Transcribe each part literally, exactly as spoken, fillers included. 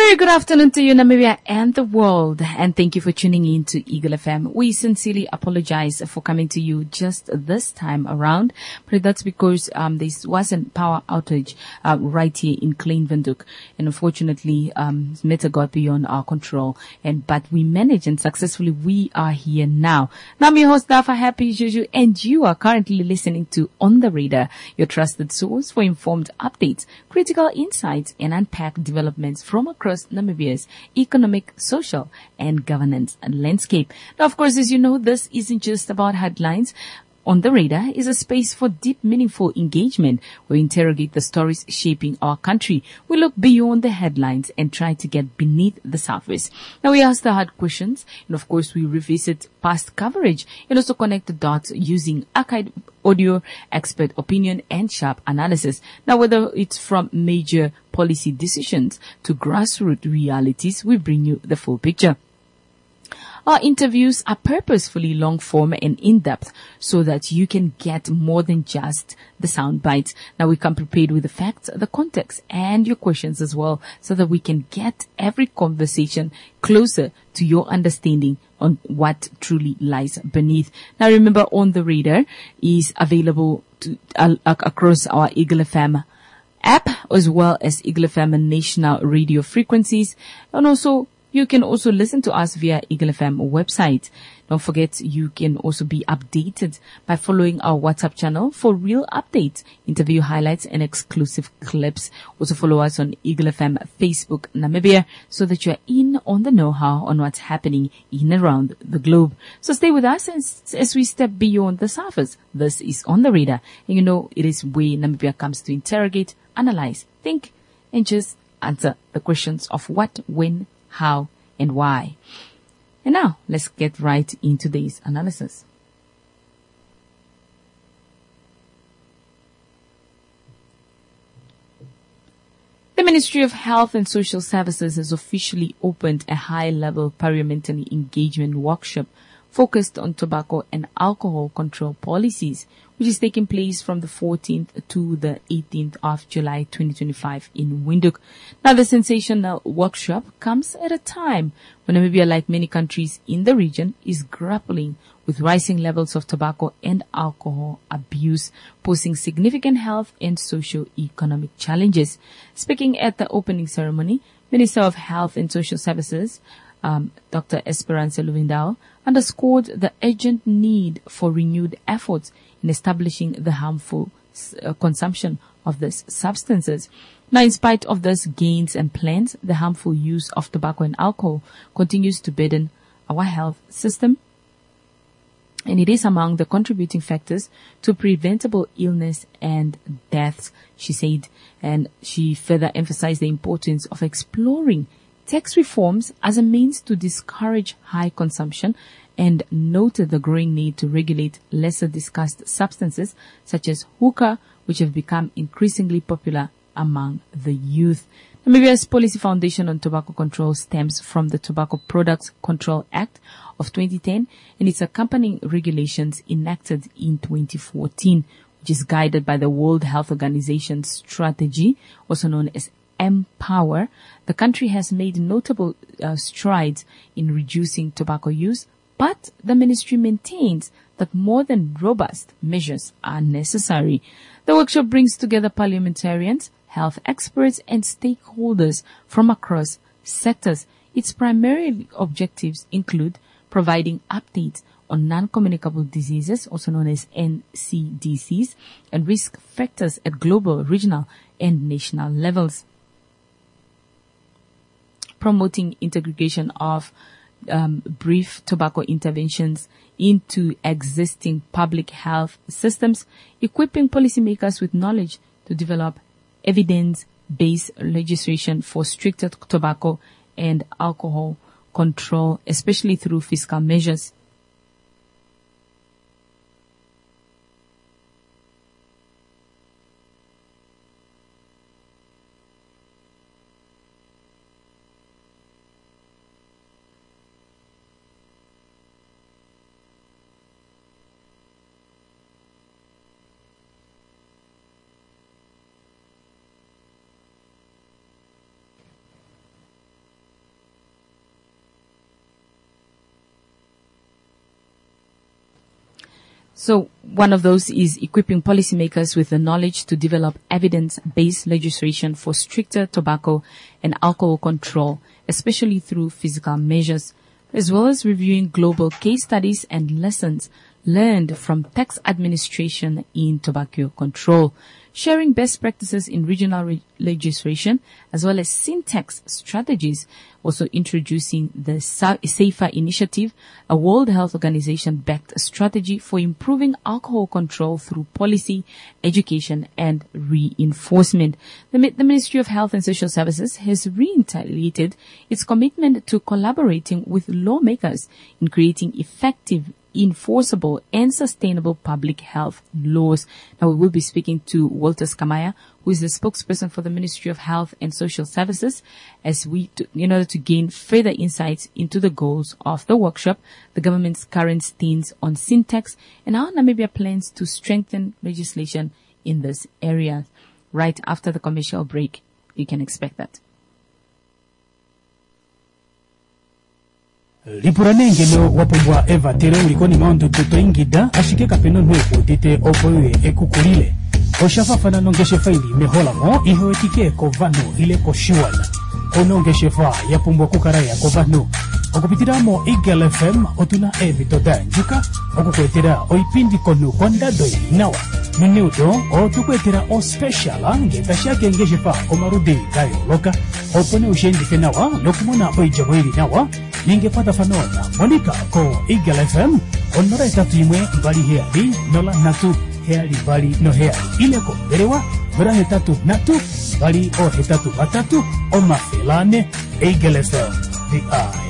Very good afternoon to you, Namibia and the world, and thank you for tuning in to Eagle F M. We sincerely apologize for coming to you just this time around, but that's because um, there was a power outage uh, right here in Kleinwindhoek, and unfortunately, um, matter got beyond our control. And but we managed, and successfully, we are here now. Now, I'm your host, Dafa Happy Juju, and you are currently listening to On the Radar, your trusted source for informed updates, critical insights, and unpacked developments from across Namibia's economic, social, and governance landscape. Now, of course, as you know, this isn't just about headlines. On the Radar is a space for deep, meaningful engagement. We interrogate the stories shaping our country. We look beyond the headlines and try to get beneath the surface. Now, we ask the hard questions, and of course, we revisit past coverage and also connect the dots using archived audio, expert opinion, and sharp analysis. Now, whether it's from major policy decisions to grassroots realities, we bring you the full picture. Our interviews are purposefully long form and in-depth so that you can get more than just the sound bites. Now, we come prepared with the facts, the context, and your questions as well, so that we can get every conversation closer to your understanding on what truly lies beneath. Now, remember, On the Radar is available to, uh, across our Eagle F M app, as well as Eagle F M national radio frequencies, and also you can also listen to us via Eagle F M website. Don't forget, you can also be updated by following our WhatsApp channel for real updates, interview highlights, and exclusive clips. Also follow us on Eagle F M Facebook Namibia so that you're in on the know-how on what's happening in and around the globe. So stay with us as, as we step beyond the surface. This is On the Radar. And you know, it is where Namibia comes to interrogate, analyze, think, and just answer the questions of what, when, how, and why. And now, let's get right into today's analysis. The Ministry of Health and Social Services has officially opened a high-level parliamentary engagement workshop focused on tobacco and alcohol control policies, which is taking place from the fourteenth to the eighteenth of July twenty twenty-five in Windhoek. Now, the sensational workshop comes at a time when Namibia, like many countries in the region, is grappling with rising levels of tobacco and alcohol abuse, posing significant health and socio-economic challenges. Speaking at the opening ceremony, Minister of Health and Social Services, Um, Doctor Esperanza Luvindao, underscored the urgent need for renewed efforts in establishing the harmful uh, consumption of these substances. Now, in spite of these gains and plans, the harmful use of tobacco and alcohol continues to burden our health system, and it is among the contributing factors to preventable illness and deaths, she said. And she further emphasized the importance of exploring tax reforms as a means to discourage high consumption, and noted the growing need to regulate lesser discussed substances such as hookah, which have become increasingly popular among the youth. Namibia's policy foundation on tobacco control stems from the Tobacco Products Control Act of twenty ten and its accompanying regulations enacted in twenty fourteen, which is guided by the World Health Organization's strategy, also known as Empower. The country has made notable uh, strides in reducing tobacco use, but the ministry maintains that more than robust measures are necessary. The workshop brings together parliamentarians, health experts, and stakeholders from across sectors. Its primary objectives include providing updates on non-communicable diseases, also known as N C D Cs, and risk factors at global, regional, and national levels, promoting integration of um, brief tobacco interventions into existing public health systems, equipping policymakers with knowledge to develop evidence-based legislation for stricter tobacco and alcohol control, especially through fiscal measures. So one of those is equipping policymakers with the knowledge to develop evidence-based legislation for stricter tobacco and alcohol control, especially through physical measures, as well as reviewing global case studies and lessons learned from tax administration in tobacco control, sharing best practices in regional re- legislation, as well as syntax strategies, also introducing the Sa- SAFER initiative, a World Health Organization-backed strategy for improving alcohol control through policy, education, and reinforcement. The, Mi- the Ministry of Health and Social Services has reiterated its commitment to collaborating with lawmakers in creating effective, enforceable and sustainable public health laws. Now we will be speaking to Walter Skamaya, who is the spokesperson for the Ministry of Health and Social Services, as we, to, in order to gain further insights into the goals of the workshop, the government's current stance on syntax, and how Namibia plans to strengthen legislation in this area. Right after the commercial break, you can expect that. Lipuranengelo wapobwa eva tere ulikoni maundu tuto ingida ashike kapeno nwepo tite opowe ekukulile oshafa fana nongeshe faili mehola mo ihewetike kovano ile koshuana onongeshe fa yapumbwa kukaraya kovano okupitiramo Eagle F M otuna evitoda njuka okukwetera oipindi konu kondado nawa minuto otukwetera o special ngetashake ngeshe fa omarudi gayo loka opone ushendike nawa nokumona oijabwiri nawa ningepata fanona Monica ko Eagle F M onora etatu imwe mbali heali nola natu heali bali no heali ile ko derewa mera hetatu natu bali o hetatu batatu o mafelane Eagle F M the eye.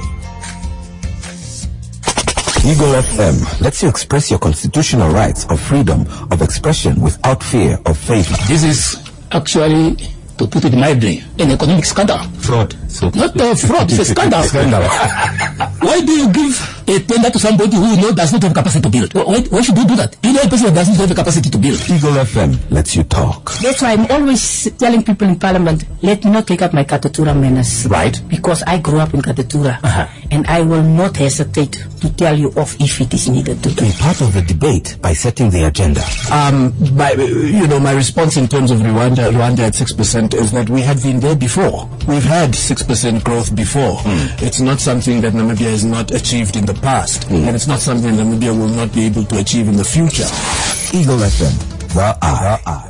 Eagle F M lets you express your constitutional rights of freedom of expression without fear of failure. This is actually, to put it mildly, an economic scandal. Fraud. So Not a fraud, it's a scandal. Scandal. Why do you give a tender to somebody who you know does not have capacity to build? Why, why should you do that? You know a person that doesn't have the capacity to build. Eagle F M lets you talk. That's why I'm always telling people in Parliament, let me not take up my Katatura manners. Right. Because I grew up in Katatura. Uh-huh. And I will not hesitate to tell you off if it is needed to do. Be part of the debate by setting the agenda. Um, by, you know, my response in terms of Rwanda, Rwanda at six percent is that we had been there before. We've had six percent growth before. Mm. It's not something that Namibia has not achieved in the past. Mm. And it's not something Namibia will not be able to achieve in the future. Eagle F M, the eye.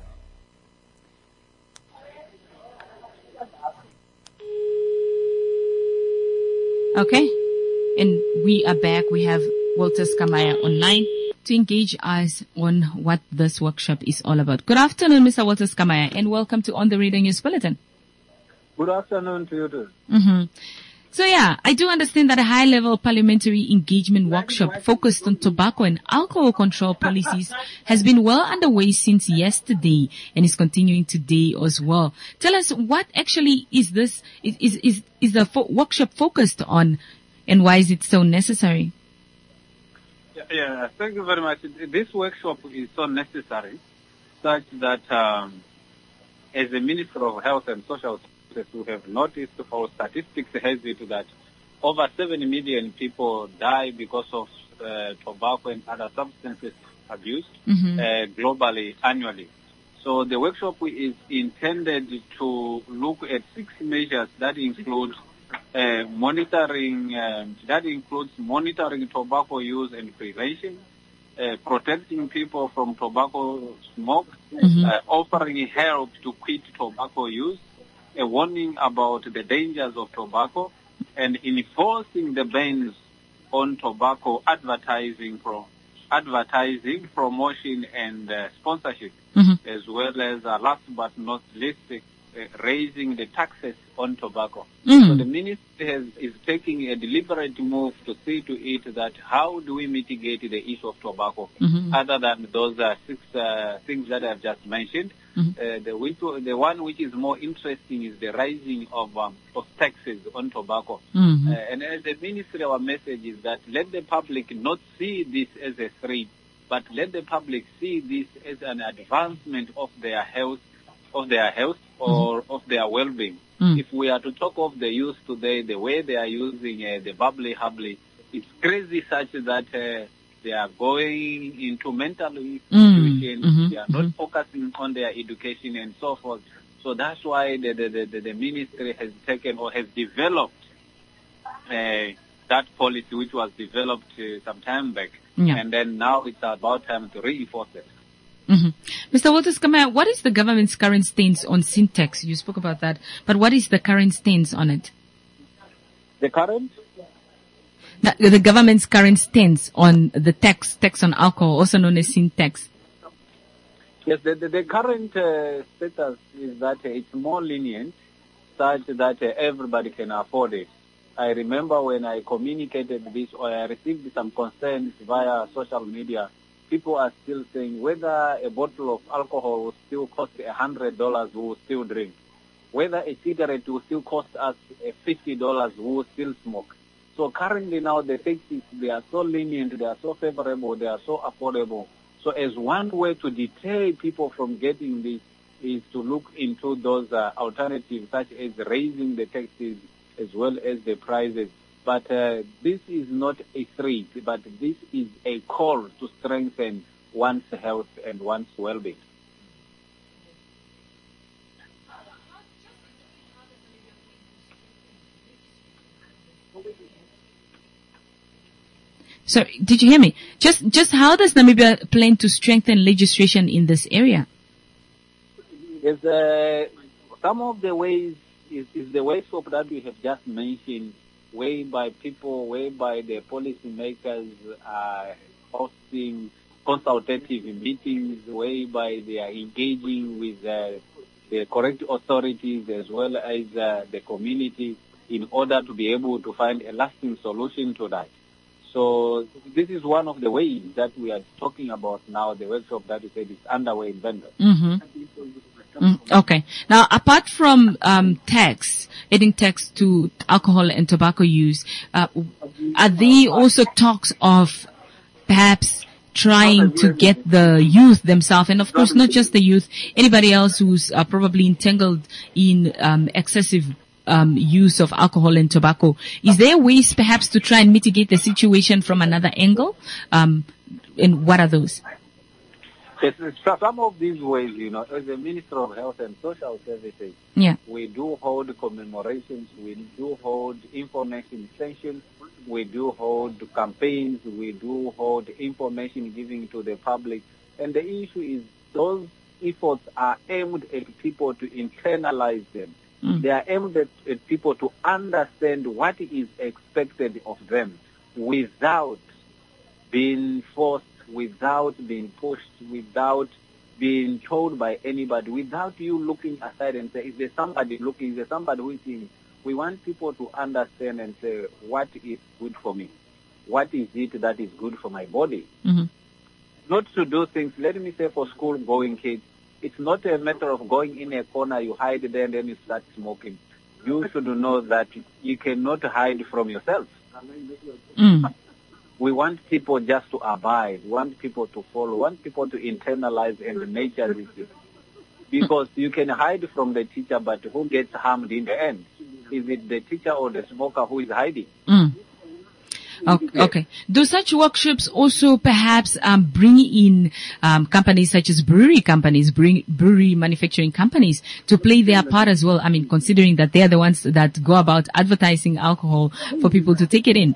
Okay, and we are back. We have Walter Skamaya online to engage us on what this workshop is all about. Good afternoon, Mister Walter Skamaya, and welcome to On the Radio News Bulletin. Good afternoon to you too. Mm-hmm. So yeah, I do understand that a high-level parliamentary engagement workshop focused on tobacco and alcohol control policies has been well underway since yesterday and is continuing today as well. Tell us, what actually is this, is, is, is, is the fo- workshop focused on, and why is it so necessary? Yeah, yeah, thank you very much. This workshop is so necessary such that um, as the Minister of Health and Social Services, who have noticed for statistics has it that over seven million people die because of uh, tobacco and other substances abuse mm-hmm. uh, globally annually. So the workshop is intended to look at six measures that include uh, monitoring, um, that includes monitoring tobacco use and prevention, uh, protecting people from tobacco smoke, mm-hmm. uh, offering help to quit tobacco use, a warning about the dangers of tobacco, and enforcing the bans on tobacco advertising, pro- advertising, promotion, and uh, sponsorship, mm-hmm. as well as, uh, last but not least, uh, raising the taxes on tobacco. Mm-hmm. So the ministry has, is taking a deliberate move to see to it that how do we mitigate the issue of tobacco, mm-hmm. other than those uh, six uh, things that I've just mentioned. Mm-hmm. Uh, the, which, the one which is more interesting is the rising of, um, of taxes on tobacco. Mm-hmm. Uh, and as a ministry, our message is that let the public not see this as a threat, but let the public see this as an advancement of their health, of their health or mm-hmm. of their well-being. Mm. If we are to talk of the youth today, the way they are using uh, the bubbly hubbly, it's crazy such that uh, They are going into mental institutions. Mm-hmm. They are not mm-hmm. focusing on their education and so forth. So that's why the, the, the, the ministry has taken or has developed uh, that policy, which was developed uh, some time back. Yeah. And then now it's about time to reinforce it. Mm-hmm. Mister Walters Kamaya, what is the government's current stance on Sintex? You spoke about that, but what is the current stance on it? The current? The, the government's current stance on the tax, tax on alcohol, also known as Sintex. Yes, the, the, the current uh, status is that uh, it's more lenient, such that uh, everybody can afford it. I remember when I communicated this, or I received some concerns via social media, people are still saying whether a bottle of alcohol will still cost one hundred dollars, we will still drink. Whether a cigarette will still cost us fifty dollars, we will still smoke. So currently now the taxes, they are so lenient, they are so favorable, they are so affordable. So as one way to deter people from getting this is to look into those uh, alternatives, such as raising the taxes as well as the prices. But uh, this is not a threat, but this is a call to strengthen one's health and one's well-being. So, did you hear me? Just, just how does Namibia plan to strengthen legislation in this area? Yes, uh, some of the ways is, is the ways of that we have just mentioned, whereby people, whereby the policymakers are hosting consultative meetings, whereby they are engaging with uh, the correct authorities as well as uh, the community in order to be able to find a lasting solution to that. So this is one of the ways that we are talking about now, the workshop that you said is underway in Venda. Mm-hmm. Mm, okay. Now, apart from um, tax, adding tax to alcohol and tobacco use, uh, are there also talks of perhaps trying to get the youth themselves, and of course not just the youth, anybody else who's uh, probably entangled in um, excessive um, use of alcohol and tobacco? Is there ways perhaps to try and mitigate the situation from another angle? Um, and what are those? Yes, some of these ways, you know, as the Minister of Health and Social Services, yeah. we do hold commemorations, we do hold information sessions, we do hold campaigns, we do hold information giving to the public. And the issue is those efforts are aimed at people to internalize them. Mm. They are aimed at, at people to understand what is expected of them without being forced, without being pushed, without being told by anybody, without you looking aside and say, is there somebody looking, is there somebody who is seeing? We want people to understand and say, what is good for me? What is it that is good for my body? Mm-hmm. Not to do things, let me say for school-going kids, it's not a matter of going in a corner, you hide there and then you start smoking. You should know that you cannot hide from yourself. Mm. We want people just to abide, want people to follow, want people to internalize and nurture this. Because you can hide from the teacher, but who gets harmed in the end? Is it the teacher or the smoker who is hiding? Mm. Okay, okay. Do such workshops also perhaps um, bring in um, companies such as brewery companies, bring brewery manufacturing companies to play their part as well? I mean, considering that they are the ones that go about advertising alcohol for people to take it in.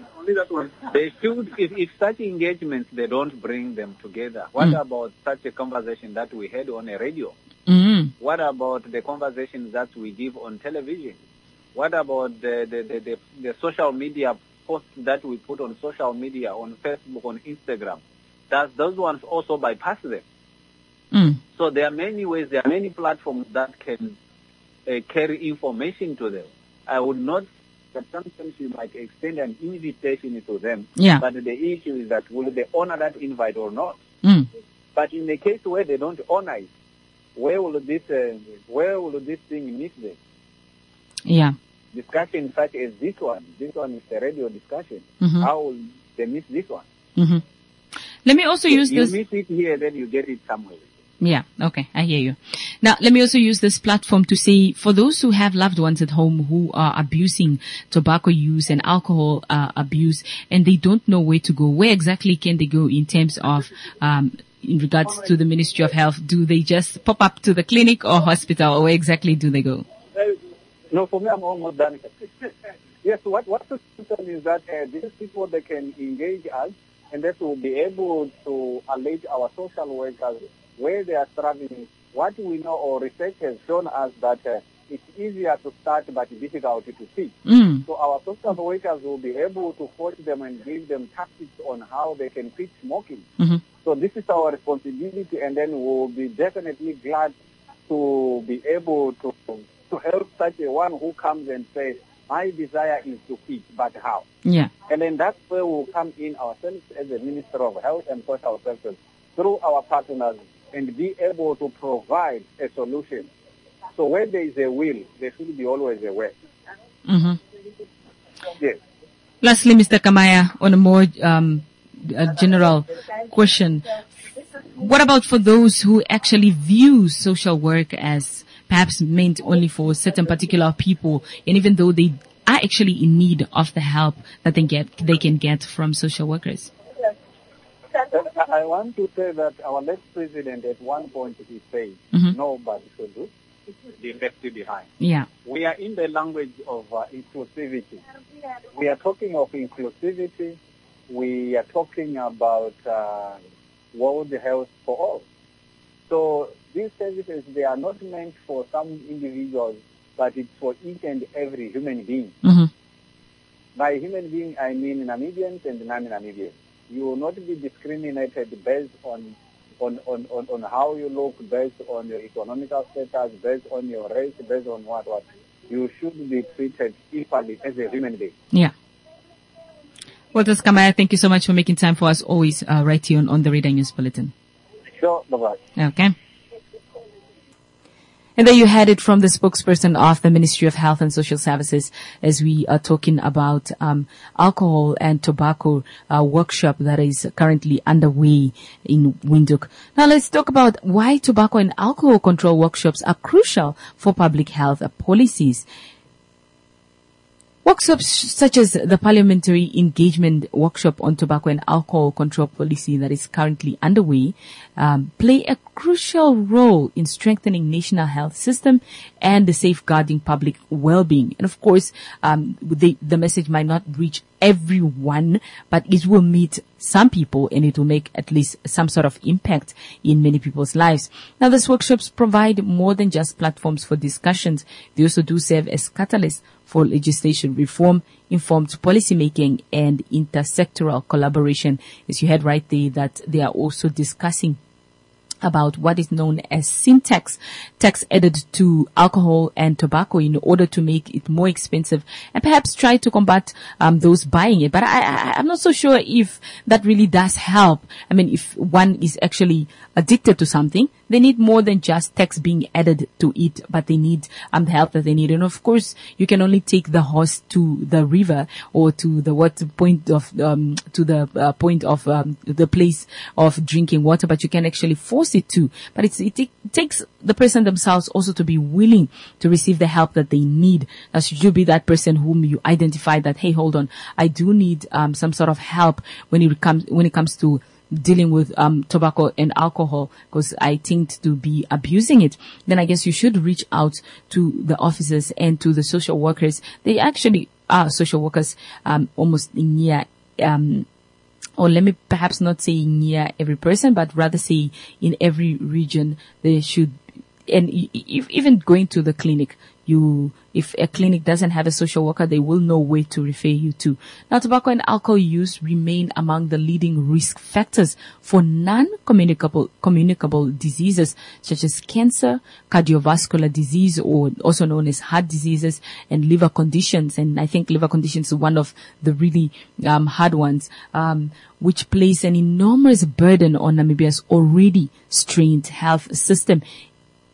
They should, if, if such engagements, they don't bring them together. What mm. about such a conversation that we had on a radio? Mm. What about the conversations that we give on television? What about the, the, the, the, the social media posts that we put on social media, on Facebook, on Instagram? Does those ones also bypass them? Mm. So there are many ways, there are many platforms that can uh, carry information to them. I would not that sometimes you might extend an invitation to them, yeah. but the issue is that will they honor that invite or not? Mm. But in the case where they don't honor it, where will this uh, where will this thing miss them? Yeah. Discussion such as this one, this one is a radio discussion. Mm-hmm. How will they miss this one? Mm-hmm. Let me also so use you this. You miss it here, then you get it somewhere. Yeah, okay, I hear you. Now, let me also use this platform to say, for those who have loved ones at home who are abusing tobacco use and alcohol uh, abuse, and they don't know where to go, where exactly can they go in terms of, um, in regards to the Ministry of Health? Do they just pop up to the clinic or hospital, or where exactly do they go? No, for me, I'm almost done. Yes, what what the system is that uh, these people, they can engage us, and that will be able to alert our social workers where they are struggling. What we know or research has shown us that uh, it's easier to start but difficult to see. Mm. So our social workers will be able to coach them and give them tactics on how they can quit smoking. Mm-hmm. So this is our responsibility, and then we'll be definitely glad to be able to to help such a one who comes and says, my desire is to quit, but how? Yeah. And then that's where we'll come in ourselves as the Minister of Health and Social Services through our partners and be able to provide a solution. So where there is a will, there should be always a way. Mm-hmm. Yes. Lastly, Mister Kamaya, on a more um, a general question, what about for those who actually view social work as perhaps meant only for certain particular people, and even though they are actually in need of the help that they get, they can get from social workers? I want to say that our late president at one point he said, mm-hmm. nobody should do be left behind. Yeah. We are in the language of uh, inclusivity. We are talking of inclusivity. We are talking about uh, World Health for all. So these services, they are not meant for some individuals, but it's for each and every human being. Mm-hmm. By human being, I mean Namibians and non-Namibians. You will not be discriminated based on on, on, on, on how you look, based on your economical status, based on your race, based on what, what. You should be treated equally as a human being. Yeah. Walter Kamaya, thank you so much for making time for us always uh, right here on, on the Radar News Bulletin. Sure, bye-bye. Okay. And there you had it from the spokesperson of the Ministry of Health and Social Services as we are talking about um, alcohol and tobacco uh, workshop that is currently underway in Windhoek. Now let's talk about why tobacco and alcohol control workshops are crucial for public health policies. Workshops such as the Parliamentary Engagement Workshop on Tobacco and Alcohol Control Policy that is currently underway um, play a crucial role in strengthening national health system and the safeguarding public well-being. And of course, um, the, the message might not reach everyone, but it will meet some people and it will make at least some sort of impact in many people's lives. Now, these workshops provide more than just platforms for discussions. They also do serve as catalysts for legislation reform, informed policy making, and intersectoral collaboration. As you heard right there, that they are also discussing about what is known as sin tax, tax added to alcohol and tobacco in order to make it more expensive and perhaps try to combat um, those buying it. But I, I, I'm not so sure if that really does help. I mean, if one is actually addicted to something, they need more than just tax being added to it, but they need um, the help that they need. And of course, you can only take the horse to the river or to the what point of um, to the uh, point of um, the place of drinking water, but you can actually force it to. But it's, it, it takes the person themselves also to be willing to receive the help that they need. Now, should you be that person whom you identify that, hey, hold on, I do need um, some sort of help when it comes when it comes to dealing with um tobacco and alcohol, because I tend to be abusing it, then I guess you should reach out to the officers and to the social workers. They actually are social workers um almost near um or let me perhaps not say near every person, but rather say in every region they should. And if, even going to the clinic, you, if a clinic doesn't have a social worker, they will know where to refer you to. Now, tobacco and alcohol use remain among the leading risk factors for non-communicable, communicable diseases such as cancer, cardiovascular disease, or also known as heart diseases, and liver conditions. And I think liver conditions is one of the really um, hard ones, um, which place an enormous burden on Namibia's already strained health system.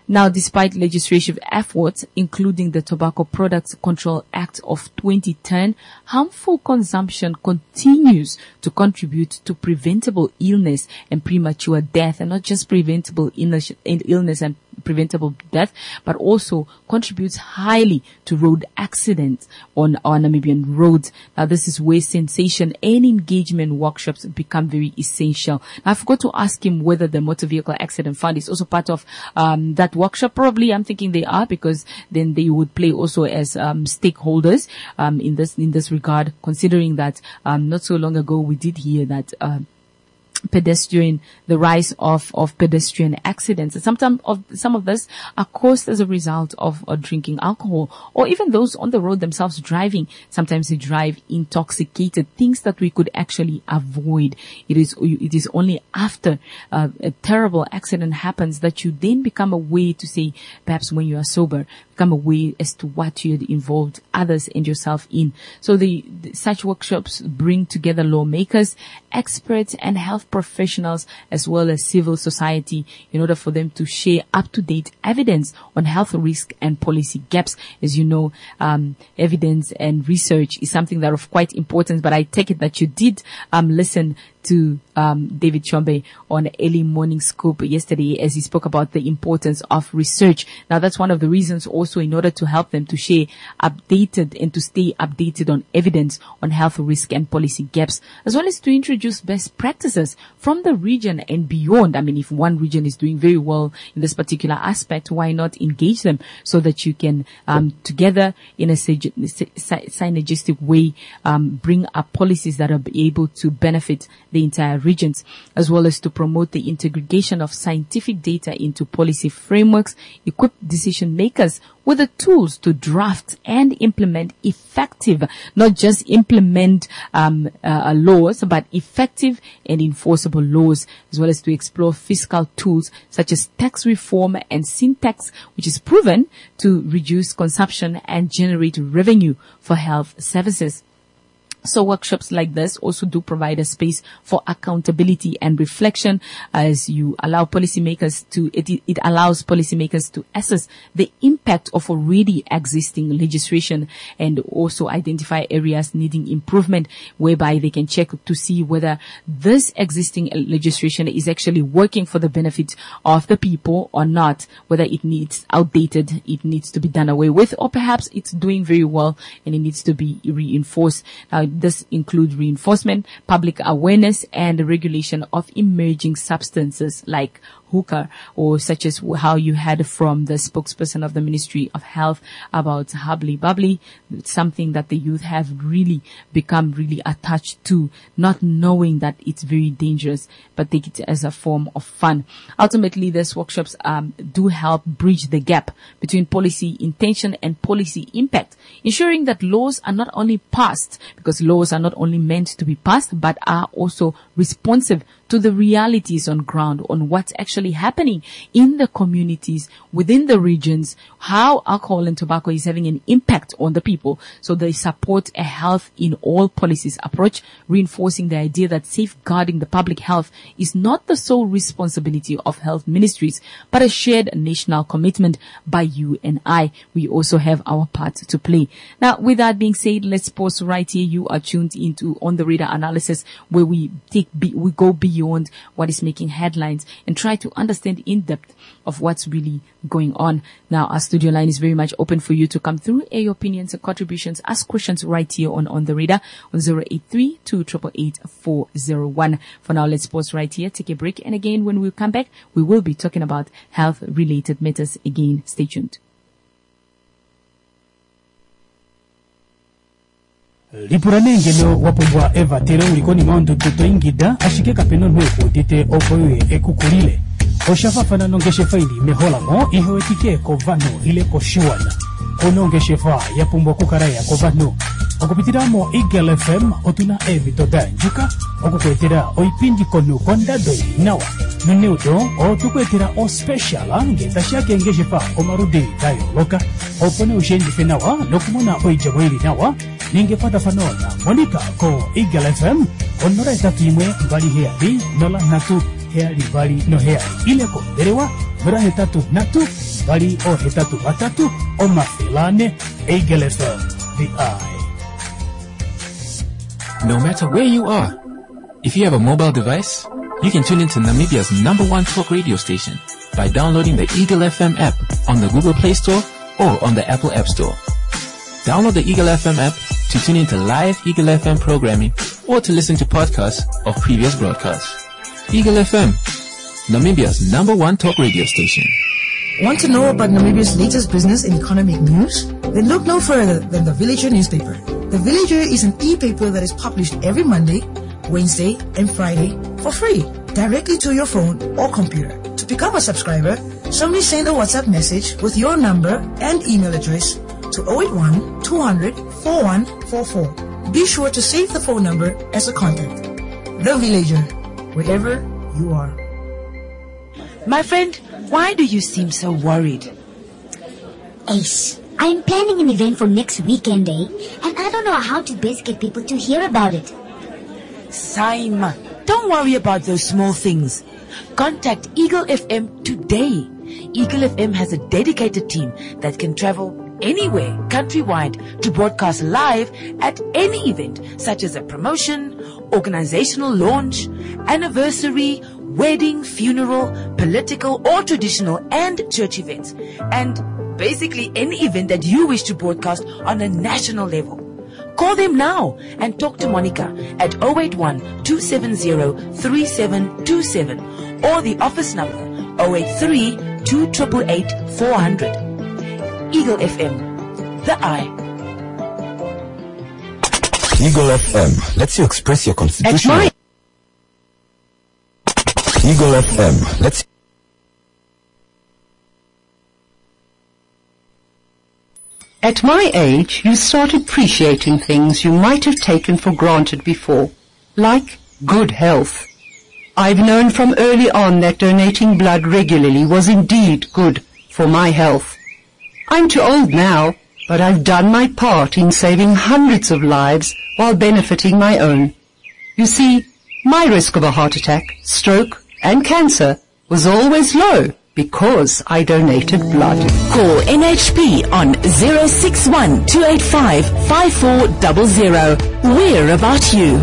Now, despite legislative efforts, including the Tobacco Products Control Act of twenty ten, harmful consumption continues to contribute to preventable illness and premature death, and not just preventable illness, illness and preventable death, but also contributes highly to road accidents on our Namibian roads. Now, this is where sensation and engagement workshops become very essential. Now, I forgot to ask him whether the Motor Vehicle Accident Fund is also part of um, that workshop. Probably, I'm thinking they are, because then they would play also as um, stakeholders um, in this in this regard. Considering that um, not so long ago we did hear that. Uh, pedestrian, the rise of, of pedestrian accidents. And sometimes of, some of this are caused as a result of uh, drinking alcohol, or even those on the road themselves driving. Sometimes they drive intoxicated, things that we could actually avoid. It is, it is only after uh, a terrible accident happens that you then become aware to say, perhaps when you are sober, become aware as to what you had involved others and yourself in. So the, the such workshops bring together lawmakers, experts, and health professionals, as well as civil society, in order for them to share up-to-date evidence on health risk and policy gaps. As you know, um, evidence and research is something that of quite importance, but I take it that you did um, listen to um, David Chombe on Early Morning Scoop yesterday as he spoke about the importance of research. Now, that's one of the reasons also in order to help them to share updated and to stay updated on evidence on health risk and policy gaps, as well as to introduce best practices from the region and beyond. I mean, if one region is doing very well in this particular aspect, why not engage them so that you can um, together in a synergistic way um, bring up policies that are able to benefit the entire regions, as well as to promote the integration of scientific data into policy frameworks, equip decision makers with the tools to draft and implement effective, not just implement um, uh, laws, but effective and enforceable laws, as well as to explore fiscal tools such as tax reform and sin tax, which is proven to reduce consumption and generate revenue for health services. So workshops like this also do provide a space for accountability and reflection, as you allow policymakers to, it, it allows policymakers to assess the impact of already existing legislation and also identify areas needing improvement, whereby they can check to see whether this existing legislation is actually working for the benefit of the people or not, whether it needs outdated, it needs to be done away with, or perhaps it's doing very well and it needs to be reinforced. Now, this includes reinforcement, public awareness, and the regulation of emerging substances like hookah, or such as how you had from the spokesperson of the Ministry of Health about Hubbly Bubbly. It's something that the youth have really become really attached to, not knowing that it's very dangerous, but take it as a form of fun. Ultimately, these workshops um, do help bridge the gap between policy intention and policy impact, ensuring that laws are not only passed, because laws are not only meant to be passed, but are also responsive to the realities on ground, on what's actually happening in the communities, within the regions, how alcohol and tobacco is having an impact on the people. So they support a health in all policies approach, reinforcing the idea that safeguarding the public health is not the sole responsibility of health ministries, but a shared national commitment by you and I. We also have our part to play. Now, with that being said, let's pause right here. You are tuned into On the Radar analysis, where we take, we go beyond beyond what is making headlines and try to understand in depth of what's really going on. Now, our studio line is very much open for you to come through, air your opinions and contributions, ask questions right here on On the Radar on zero eight three, two eight eight, four zero one. For now, let's pause right here, take a break, and again, when we come back, we will be talking about health-related matters again. Stay tuned. Lipuranengelo wapobwa Eva tere ulikoni maondo tuto ingida ashike kapeno nweko tite opoye ekukulile oshafa fana nongeshe faili mehola mo ihowetike kovano ile koshiwana onongeshe fa yapumbwa kukaraya kovano okupitiramo Eagle F M otuna evito danjuka okukwetera oipindi konu kondado nawa Minuto o tukwetera o special ange tashake ngeshe fa omarude tayo loka opone ushendi fenawa nokumona oijabweli nawa ningepata fanona Monica ko Eagle F M onora etatimwe bali heali nola natu heali bali no heali ile ko derewa mera hetatu natu bali o hetatu batatu o mafilane Eagle F M, the eye. No matter where you are, if you have a mobile device, you can tune into Namibia's number one talk radio station by downloading the Eagle F M app on the Google Play Store or on the Apple App Store. Download the Eagle F M app to tune into live Eagle F M programming or to listen to podcasts of previous broadcasts. Eagle F M, Namibia's number one talk radio station. Want to know about Namibia's latest business and economic news? Then look no further than the Villager newspaper. The Villager is an e-paper that is published every Monday, Wednesday, and Friday for free, directly to your phone or computer. To become a subscriber, simply send a WhatsApp message with your number and email address to zero eight one, two hundred, four one four four. Be sure to save the phone number as a contact. The Villager, wherever you are. My friend, why do you seem so worried? Ace, I'm planning an event for next weekend, eh? And I don't know how to best get people to hear about it. Simon, don't worry about those small things. Contact Eagle F M today. Eagle F M has a dedicated team that can travel anywhere countrywide to broadcast live at any event, such as a promotion, organizational launch, anniversary, wedding, funeral, political or traditional and church events, and basically any event that you wish to broadcast on a national level. Call them now and talk to Monica at zero eight one, two seven zero, three seven two seven or the office number zero eight three, two eight eight, four hundred. Eagle F M, the eye. Eagle F M lets you express your constitution. At my Eagle F M lets At my age, you start appreciating things you might have taken for granted before, like good health. I've known from early on that donating blood regularly was indeed good for my health. I'm too old now, but I've done my part in saving hundreds of lives while benefiting my own. You see, my risk of a heart attack, stroke, and cancer was always low because I donated blood. Call N H P on zero six one, two eight five, five four zero zero. We're about you.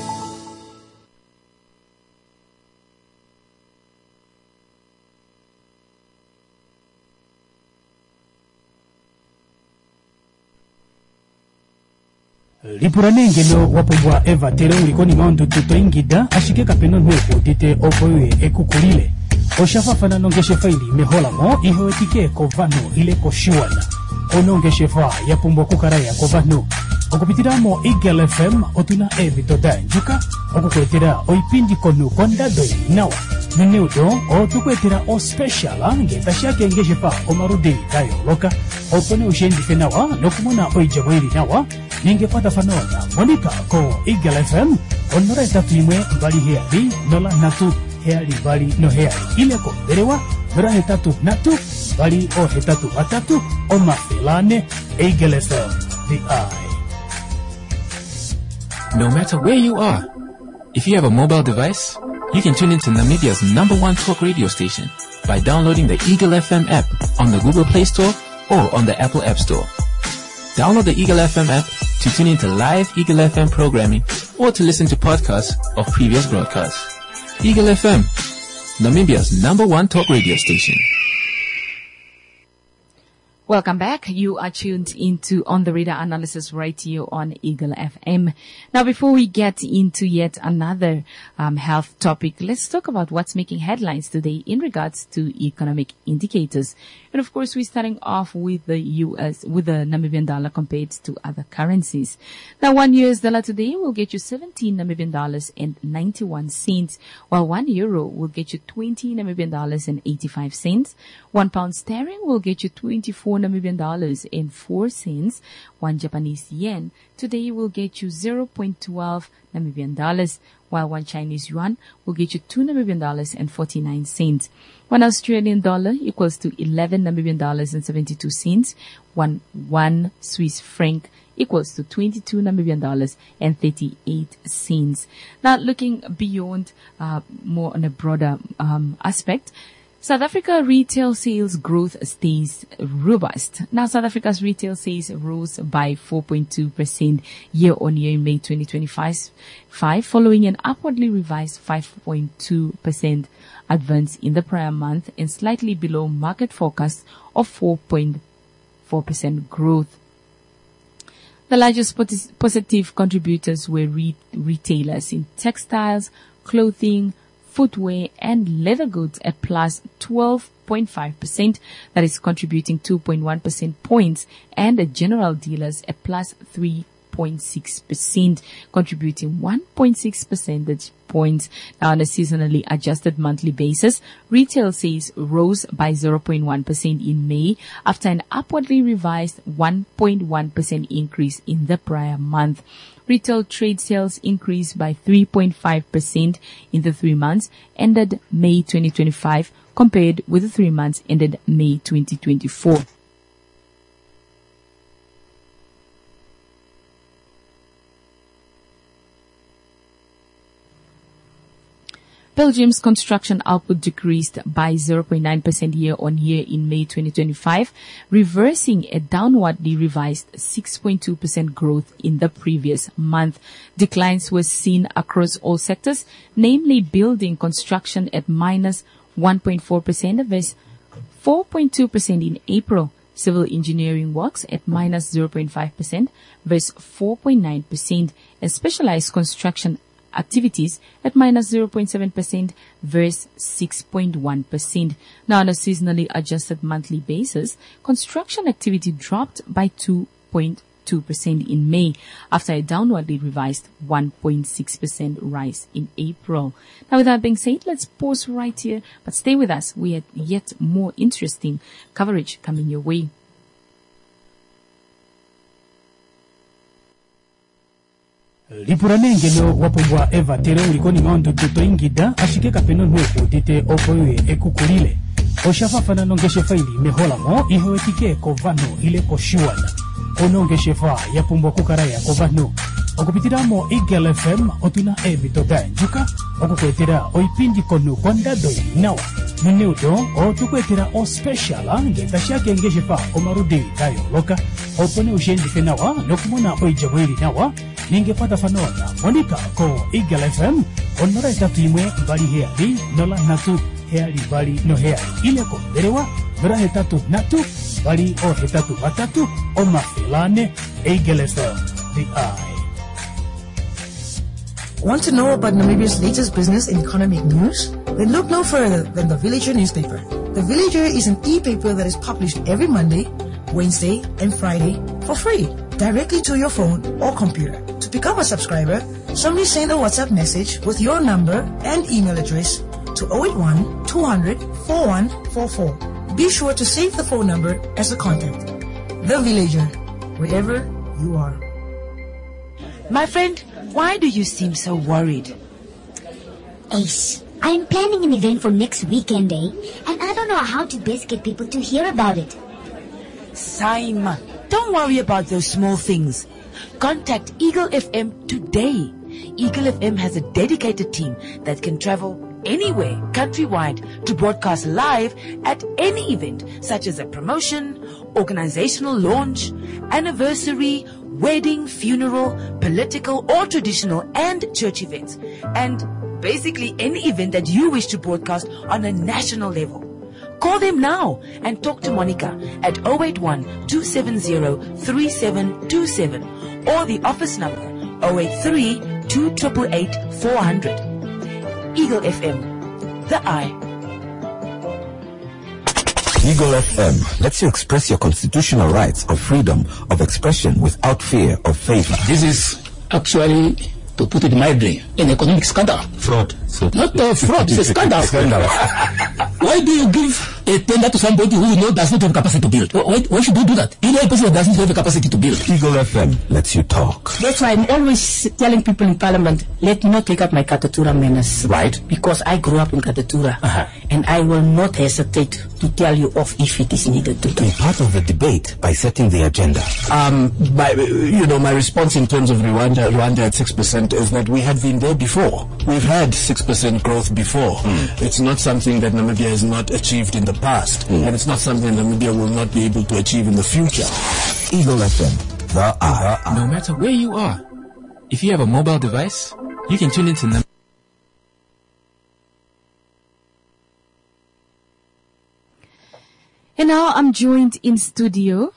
Lipuranenge no wapobwa eva tere ulikoni maundu tuto ingida ashike kapeno nweko tite opoye ekukulile. Oshafa fana nongeshe faili mehola mo iho etike kovano ile koshiwana. Onongeshe fa ya pumbo kukaraya kovano. Okupitiramo Eagle F M otuna evi toda njuka. Okukwetera oipindi konu konda doi nawa. Neneudo o tukwetera o special ngeta shake ngeshe fa omarudi kayo loka. Opone ushendi fenawa nokumona oijabwiri nawa. Ningepata fanona Monica ko Eagle F M onora etatuimwe bali heari nola natu heari bali no heari ile ko derewa mera hetatu natu bali o hetatu batatu o mafilane Eagle F M, the eye. No matter where you are, if you have a mobile device, you can tune into Namibia's number one talk radio station by downloading the Eagle F M app on the Google Play Store or on the Apple App Store. Download the Eagle F M app to tune into live Eagle F M programming or to listen to podcasts of previous broadcasts. Eagle F M, Namibia's number one talk radio station. Welcome back. You are tuned into On the Radar Analysis right here on Eagle F M. Now, before we get into yet another um, health topic, let's talk about what's making headlines today in regards to economic indicators. And of course, we're starting off with the U S, with the Namibian dollar compared to other currencies. Now, one U S dollar today will get you seventeen Namibian dollars and ninety-one cents, while one euro will get you twenty Namibian dollars and eighty-five cents. One pound sterling will get you twenty-four Namibian dollars and four cents. One Japanese yen today will get you zero point one two Namibian dollars, while one Chinese yuan will get you two Namibian dollars and forty-nine cents. One Australian dollar equals to eleven Namibian dollars and seventy-two cents. One one Swiss franc equals to twenty-two Namibian dollars and thirty-eight cents. Now, looking beyond, uh, more on a broader um, aspect. South Africa retail sales growth stays robust. Now, South Africa's retail sales rose by four point two percent year-on-year in May twenty twenty-five, following an upwardly revised five point two percent advance in the prior month and slightly below market forecast of four point four percent growth. The largest positive contributors were re- retailers in textiles, clothing, footwear and leather goods at plus twelve point five percent, that is contributing two point one percent points, and the general dealers at plus three point six percent, contributing one point six percentage points. Now, on a seasonally adjusted monthly basis, retail sales rose by zero point one percent in May after an upwardly revised one point one percent increase in the prior month. Retail trade sales increased by three point five percent in the three months ended May twenty twenty-five compared with the three months ended May twenty twenty-four. Belgium's construction output decreased by zero point nine percent year-on-year in May twenty twenty-five, reversing a downwardly revised six point two percent growth in the previous month. Declines were seen across all sectors, namely building construction at minus one point four percent versus four point two percent in April, civil engineering works at minus zero point five percent versus four point nine percent, and specialized construction activities at minus zero point seven percent versus six point one percent. Now, on a seasonally adjusted monthly basis, construction activity dropped by two point two percent in May after a downwardly revised one point six percent rise in April. Now, with that being said, let's pause right here, but stay with us. We have yet more interesting coverage coming your way. Lipuranengelo wapobwa eva tere ulikoni maondo tuto ingida ashike kapeno nweku tite opoye ekukulile. Oshafafana nongeshe faili mehola mo ihowetike kovano ile koshiwana. Onongeshe fa ya pumbo kukaraya kovano. Okupitiramo Eagle F M otuna ebi toga njuka. Okukwetera oipindi konu kwandado nawa. Minuto otukwetera o special ngeta shake ngeshe fa omarudi kayo loka. Opone ushendike nawa nokumona oijabweli nawa. Ningepata fanona Monica ko Eagle F M onora itatu imwe bali heali nola natu heali bali no heali ile ko berewa nora hetatu natu bali o hetatu batatu o mafilane Eagle F M, the eye. Want to know about Namibia's latest business and economic news? Then look no further than the Villager newspaper. The Villager is an e-paper that is published every Monday, Wednesday and Friday for free, directly to your phone or computer. To become a subscriber, simply send a WhatsApp message with your number and email address to zero eight one, two hundred, four one four four. Be sure to save the phone number as a contact. The Villager, wherever you are. My friend, why do you seem so worried? Ace, I'm planning an event for next weekend, eh? And I don't know how to best get people to hear about it. Saima, don't worry about those small things. Contact Eagle F M today. Eagle F M has a dedicated team that can travel anywhere countrywide to broadcast live at any event, such as a promotion, organizational launch, anniversary, wedding, funeral, political or traditional and church events, and basically any event that you wish to broadcast on a national level. Call them now and talk to Monica at zero eight one, two seven zero, three seven two seven or the office number zero eight three, two eight eight, four hundred. Eagle F M, the eye. Eagle F M lets you express your constitutional rights of freedom of expression without fear of favor. This is actually, to put it mildly, an economic scandal. Fraud. So Not a fraud, it's a scandal. Scandal. Why do you give a tender to somebody who you know does not have capacity to build? Why, why should you do that? You know a person that doesn't have the capacity to build. Eagle F M lets you talk. That's why I'm always telling people in Parliament, let me not take up my Katatura manners. Right. Because I grew up in Katatura. Uh-huh. And I will not hesitate to tell you off if it is needed to do. Be part of the debate by setting the agenda. Um, by, you know, my response in terms of Rwanda, Rwanda at six percent is that we had been there before. We've had six percent growth before. Mm. It's not something that Namibia has not achieved in the past. Mm. And it's not something Namibia will not be able to achieve in the future. Eagle F M, the R. No matter where you are, if you have a mobile device, you can tune into Namibia. And now I'm joined in studio.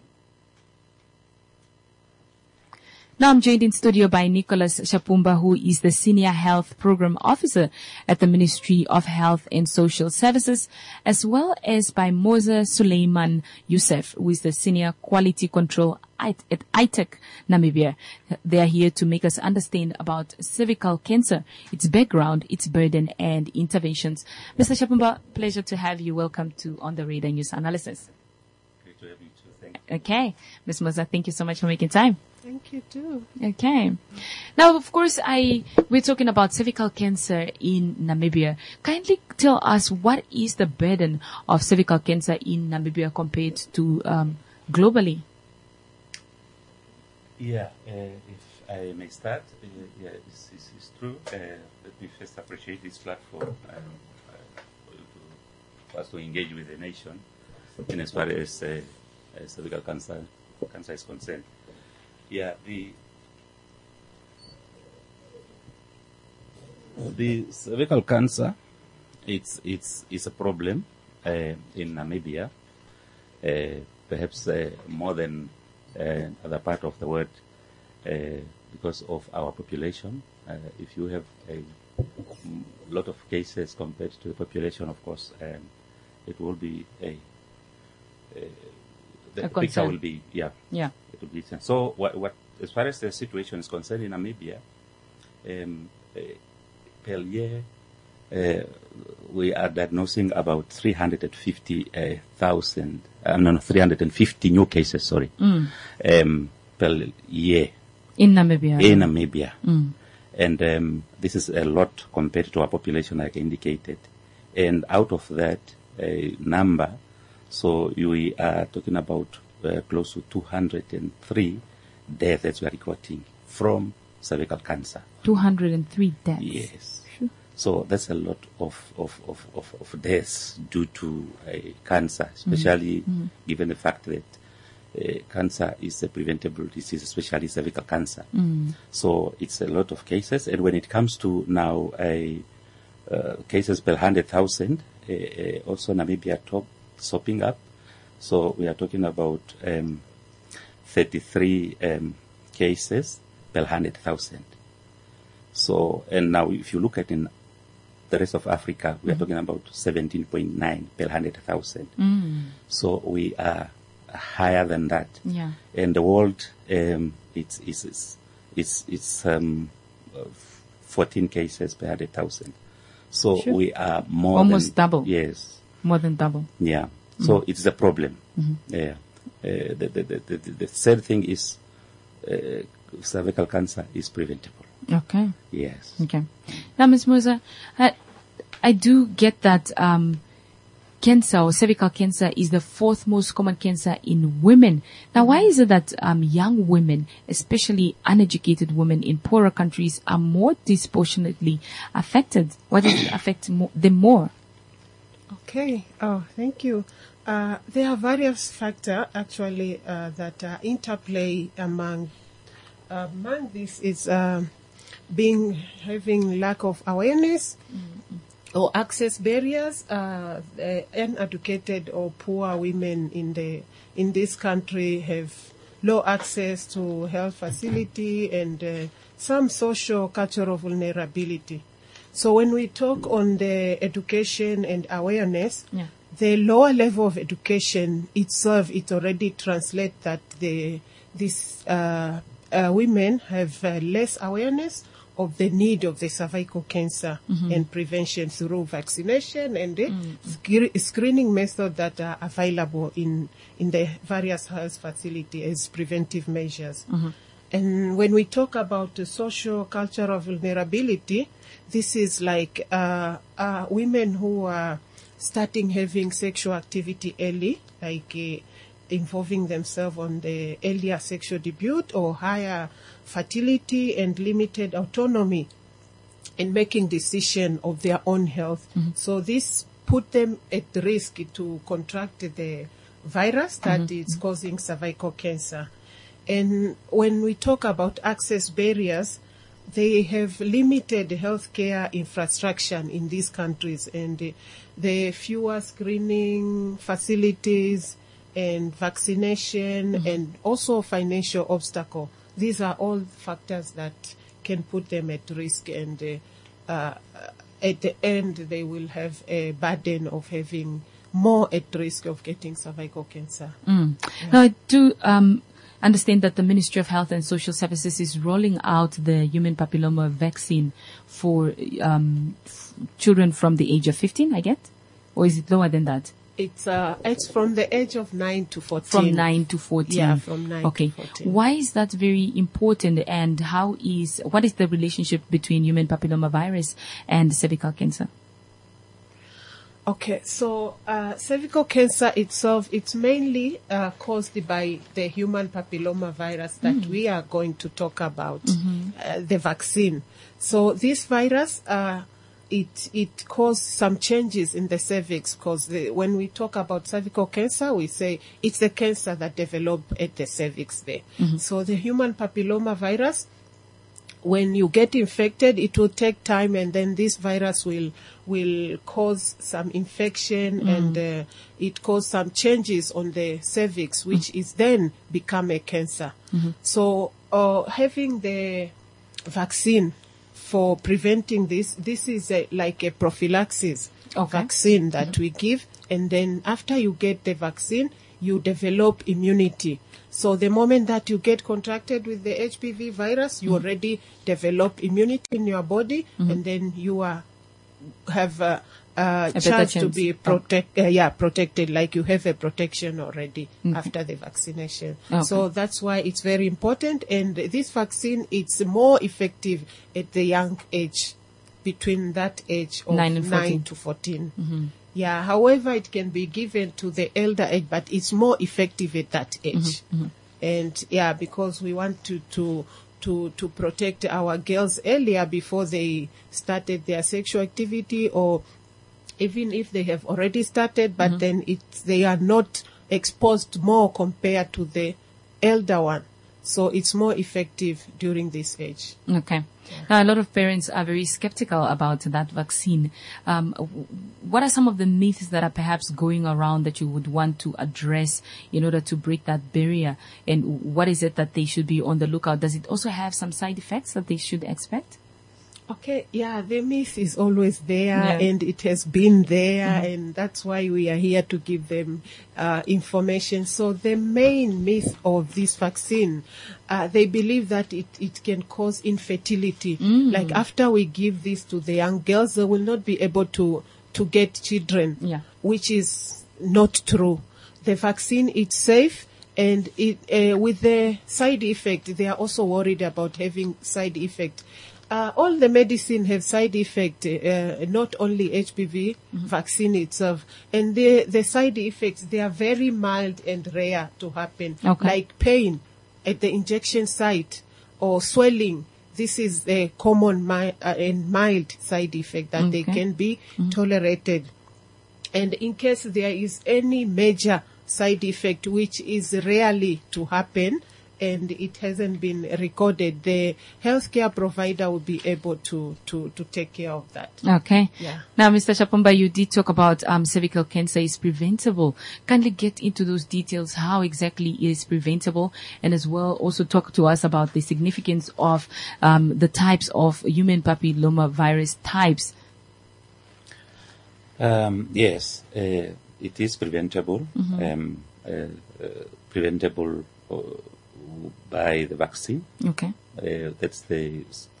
Now I'm joined in studio by Nicholas Shapumba, who is the Senior Health Program Officer at the Ministry of Health and Social Services, as well as by Moza Suleiman Youssef, who is the Senior Quality Control at I T E C Namibia. They are here to make us understand about cervical cancer, its background, its burden, and interventions. Mister Shapumba, pleasure to have you. Welcome to On the Radar News Analysis. Great to have you too. Thank you. Okay. Miz Moza, thank you so much for making time. Thank you too. Okay. Now, of course, I we're talking about cervical cancer in Namibia. Kindly tell us, what is the burden of cervical cancer in Namibia compared to um, globally? Yeah, uh, if I may start, uh, yeah, this, this is true. Uh, let me first appreciate this platform um, uh, for us to engage with the nation in as far as uh, uh, cervical cancer cancer is concerned. Yeah, the the cervical cancer, it's it's it's a problem uh, in Namibia, uh, perhaps uh, more than uh, other part of the world, uh, because of our population. Uh, if you have a lot of cases compared to the population, of course, um, it will be a, a the a picture concern. will be yeah yeah. It will be so. What, what as far as the situation is concerned in Namibia, um, uh, per year uh, we are diagnosing about three hundred fifty thousand, uh, no, no, three hundred fifty new cases. Sorry, Mm. um, per year In Namibia. in Namibia, Mm. and um, this is a lot compared to our population, like I indicated. And out of that uh, number, so we are talking about uh, close to two hundred three deaths that we are recording from cervical cancer. two hundred three deaths. Yes. So that's a lot of, of, of, of, of deaths due to uh, cancer, especially Mhm. given the fact that uh, cancer is a preventable disease, especially cervical cancer. Mm. So it's a lot of cases. And when it comes to now uh, uh, cases per one hundred thousand, uh, uh, also Namibia top, sopping up. So we are talking about um, thirty-three um, cases per one hundred thousand. So, and now if you look at in the rest of Africa, we are Mhm. talking about seventeen point nine per one hundred thousand. Mm. So we are higher than that. Yeah. And the world, um, it's, it's, it's, it's, it's um, uh, fourteen cases per one hundred thousand. So Sure. we are more Almost than, double. Yes. More than double. Yeah. So Mm. it's a problem. Mhm. Yeah. Uh, the, the, the, the, the third thing is uh, cervical cancer is preventable. Okay. Yes. Okay. Now, Miz Moza, I, I do get that um, cancer or cervical cancer is the fourth most common cancer in women. Now, why is it that um, young women, especially uneducated women in poorer countries, are more disproportionately affected? What does it affect mo- them more? Okay. Oh, thank you. Uh, there are various factors actually uh, that uh, interplay among among this is um, being having lack of awareness or access barriers. Uh, the uneducated or poor women in the in this country have low access to health facility and uh, some social cultural vulnerability. So when we talk on the education and awareness, Yeah. the lower level of education itself, it already translates that the these uh, uh, women have uh, less awareness of the need of the cervical cancer Mhm. and prevention through vaccination and the Mm. scre- screening method that are available in in the various health facilities as preventive measures. Mhm. And when we talk about the social cultural vulnerability, this is like uh, uh, women who are starting having sexual activity early, like uh, involving themselves on the earlier sexual debut or higher fertility and limited autonomy in making decision of their own health. So this put them at risk to contract the virus that Mhm. is causing cervical cancer. And when we talk about access barriers, they have limited healthcare infrastructure in these countries, and uh, the fewer screening facilities and vaccination and also financial obstacle. These are all factors that can put them at risk, and uh, uh, at the end they will have a burden of having more at risk of getting cervical cancer. Mm. Now, I do um, understand that the Ministry of Health and Social Services is rolling out the human papilloma vaccine for um, f- children from the age of fifteen, I get? Or is it lower than that? It's uh, it's from the age of nine to fourteen. From nine to fourteen. Yeah, from nine okay. to fourteen. Why is that very important, and how is, what is the relationship between human papillomavirus and cervical cancer? Okay, so uh, cervical cancer itself, it's mainly uh, caused by the human papilloma virus that Mm. we are going to talk about, Mhm. uh, the vaccine. So this virus, uh, it it causes some changes in the cervix, because when we talk about cervical cancer, we say it's the cancer that developed at the cervix there. Mhm. So the human papilloma virus, when you get infected, it will take time, and then this virus will will cause some infection, Mm. and uh, it cause some changes on the cervix, which is then become a cancer. Mhm. So uh, having the vaccine for preventing this, this is a, like a prophylaxis vaccine that we give, and then after you get the vaccine, you develop immunity. So the moment that you get contracted with the H P V virus, you Mhm. already develop immunity in your body, Mhm. and then you are have a, a, A better chance, to chance. be protect, uh, yeah, protected, like you have a protection already Okay. after the vaccination. Okay. So that's why it's very important, and this vaccine, it's more effective at the young age, between that age of Nine and fourteen. to fourteen. Mhm. Yeah, however, it can be given to the elder age, but it's more effective at that age. Mhm, mhm. And yeah, because we want to, to, to, to protect our girls earlier before they started their sexual activity, or even if they have already started, but Mhm. then it's, they are not exposed more compared to the elder one. So it's more effective during this age. Okay. Now, a lot of parents are very skeptical about that vaccine. Um, w- what are some of the myths that are perhaps going around that you would want to address in order to break that barrier? And what is it that they should be on the lookout? Does it also have some side effects that they should expect? Okay, yeah, the myth is always there, Yeah. and it has been there, Mhm. and that's why we are here to give them uh, information. So the main myth of this vaccine, uh, they believe that it, it can cause infertility. Mm. Like after we give this to the young girls, they will not be able to, to get children, Yeah. which is not true. The vaccine is safe, and it, uh, with the side effect, they are also worried about having side effect. Uh, all the medicine have side effect, uh, not only H P V vaccine itself. And the, the side effects, they are very mild and rare to happen. Okay. Like pain at the injection site or swelling. This is the common mi- uh, and mild side effect that they Okay. can be tolerated. And in case there is any major side effect, which is rarely to happen, and it hasn't been recorded, the healthcare provider will be able to, to, to take care of that. Okay. Yeah. Now, Mister Chapumba, you did talk about um, cervical cancer is preventable. Kindly get into those details, how exactly it is preventable, and as well also talk to us about the significance of um, the types of human papilloma virus types. Um, yes, uh, it is preventable. Mhm. Um, uh, uh, preventable uh, by the vaccine. Okay. Uh, that's the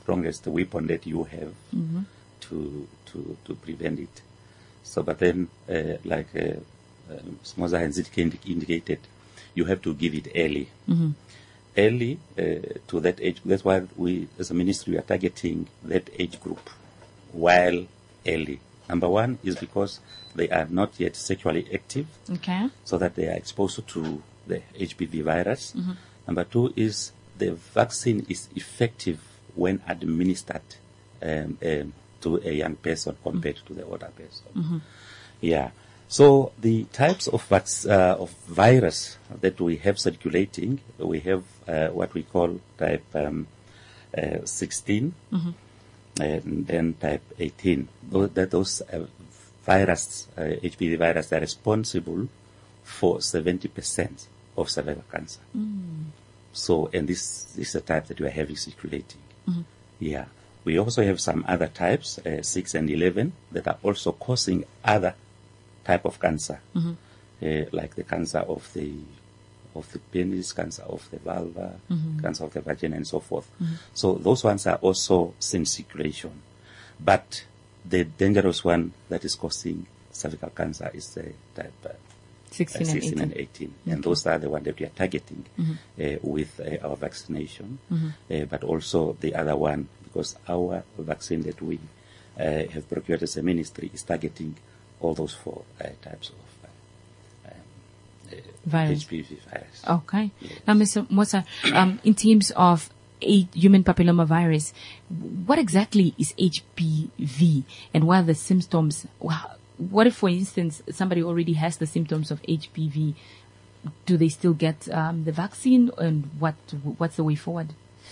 strongest weapon that you have Mm-hmm. to to to prevent it. So, but then, uh, like uh, um, Smoza has indicated, you have to give it early. Mm-hmm. Early uh, to that age. That's why we, as a ministry, we are targeting that age group while early. Number one is because they are not yet sexually active, Okay. so that they are exposed to the H P V virus. Mm-hmm. Number two is the vaccine is effective when administered um, um, to a young person compared to the older person. Mm-hmm. Yeah. So the types of vac- uh, of virus that we have circulating, we have uh, what we call type um, uh, sixteen, Mm-hmm. and then type eighteen. Those, that those uh, virus, uh, H P V virus, are responsible for seventy percent of cervical cancer. Mm. So, and this, this is a type that we are having circulating. Mhm. Yeah. We also have some other types, uh, six and eleven, that are also causing other type of cancer, Mhm. uh, like the cancer of the of the penis, cancer of the vulva, Mhm. cancer of the vagina, and so forth. Mhm. So those ones are also in circulation. But the dangerous one that is causing cervical cancer is the type uh, sixteen, uh, and sixteen eighteen. and eighteen. And Okay. those are the ones that we are targeting Mhm. uh, with uh, our vaccination. Mhm. Uh, but also the other one, because our vaccine that we uh, have procured as a ministry is targeting all those four uh, types of uh, um, uh, Virus. H P V virus. Okay. Now, Mister Mosa, um, in terms of a human papilloma virus, what exactly is H P V and what are the symptoms? Wha- What if, for instance, somebody already has the symptoms of H P V? Do they still get um, the vaccine, and what what's the way forward?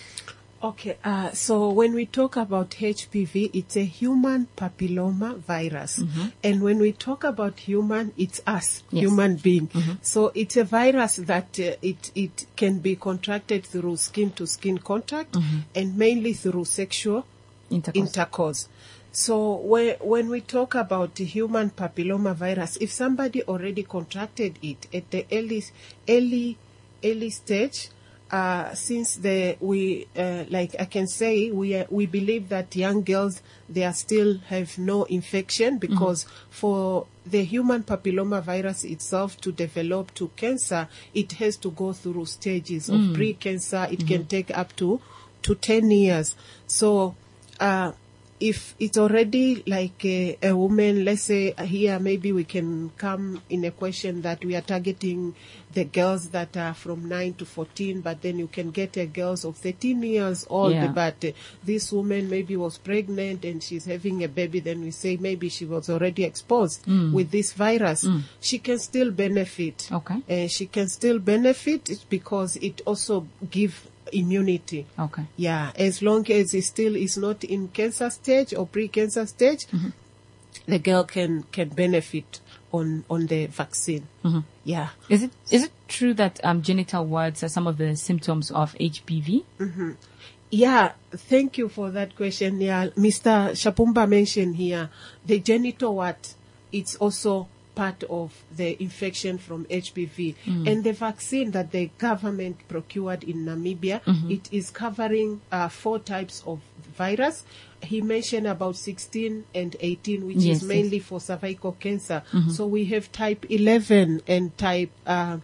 Okay, uh, so when we talk about H P V, it's a human papilloma virus. Mhm. And when we talk about human, it's us, Yes. human being. Mhm. So it's a virus that uh, it, it can be contracted through skin-to-skin contact Mhm. and mainly through sexual Intercourse. intercourse. So when, when we talk about the human papilloma virus, if somebody already contracted it at the early, early, early stage, uh, since the we uh, like I can say we uh, we believe that young girls they are still have no infection because for the human papilloma virus itself to develop to cancer, it has to go through stages of Mm. pre-cancer. It can take up to to ten years. So. Uh, If it's already like a, a woman, let's say here maybe we can come in a question that we are targeting the girls that are from nine to fourteen, but then you can get a girls of thirteen years old, Yeah. but uh, this woman maybe was pregnant and she's having a baby, then we say maybe she was already exposed Mm. with this virus. Mm. She can still benefit. Okay. Uh, she can still benefit because it also give immunity. Okay. Yeah, as long as it still is not in cancer stage or pre-cancer stage, Mhm. the girl can can benefit on on the vaccine. Mhm. Yeah. Is it is it true that um, genital warts are some of the symptoms of H P V? hmm Yeah, thank you for that question. Yeah, Mister Shapumba mentioned here the genital wart. It's also part of the infection from H P V. Mm. And the vaccine that the government procured in Namibia, Mhm. it is covering uh, four types of virus. He mentioned about sixteen and eighteen, which Yes, is yes. mainly for cervical cancer. Mhm. So we have type eleven and type uh,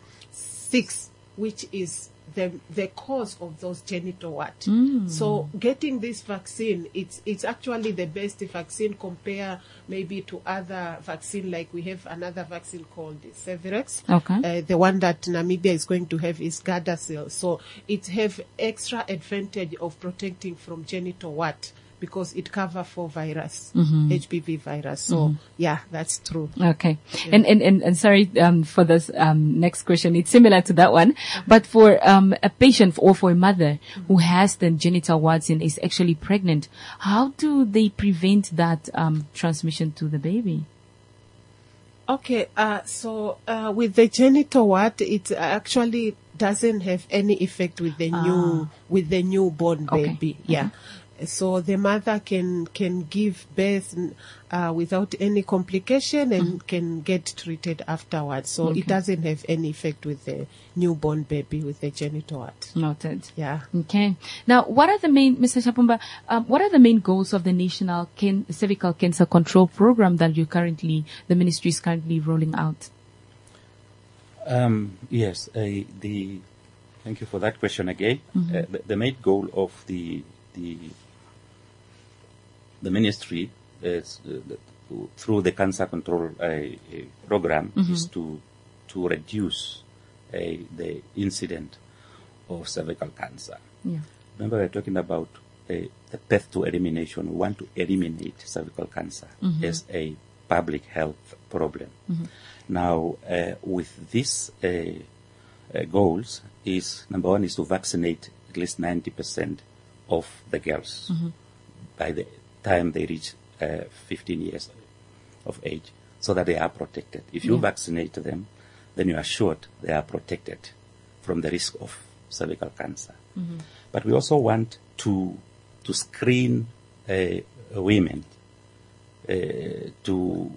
six, which is the the cause of those genital wart. Mm. So getting this vaccine, it's it's actually the best vaccine compare maybe to other vaccine, like we have another vaccine called the Cervarix. Okay. Uh, the one that Namibia is going to have is Gardasil. So it have extra advantage of protecting from genital wart because it cover for virus, Mhm. H P V virus. So Mhm. yeah, that's true. Okay. Yeah. And, and, and, and sorry, um, for this, um, next question. It's similar to that one, but for, um, a patient or for a mother who has the genital warts and is actually pregnant, how do they prevent that, um, transmission to the baby? Okay, uh, so uh, with the genital wart, it actually doesn't have any effect with the new with the newborn Okay. baby. Yeah, so the mother can can give birth uh, without any complication and mm. can get treated afterwards. So Okay. it doesn't have any effect with the newborn baby with the genital heart. Noted. Yeah. Okay. Now, what are the main, Mister Chapumba, um, what are the main goals of the National Can- Cervical Cancer Control Program that you currently, the ministry is currently rolling out? Um, yes, uh, the thank you for that question again. Mhm. Uh, the, the main goal of the the the ministry is uh, the, through the cancer control uh, uh, program Mhm. is to to reduce uh, the incident of cervical cancer. Yeah. Remember, we're talking about uh, the path to elimination. We want to eliminate cervical cancer Mhm. as a public health problem. Mhm. Now, uh, with these uh, uh, goals, is number one is to vaccinate at least ninety percent of the girls Mhm. by the time they reach uh, fifteen years of age, so that they are protected. If you Yeah. vaccinate them, then you are assured they are protected from the risk of cervical cancer. Mhm. But we also want to to screen uh, women uh, to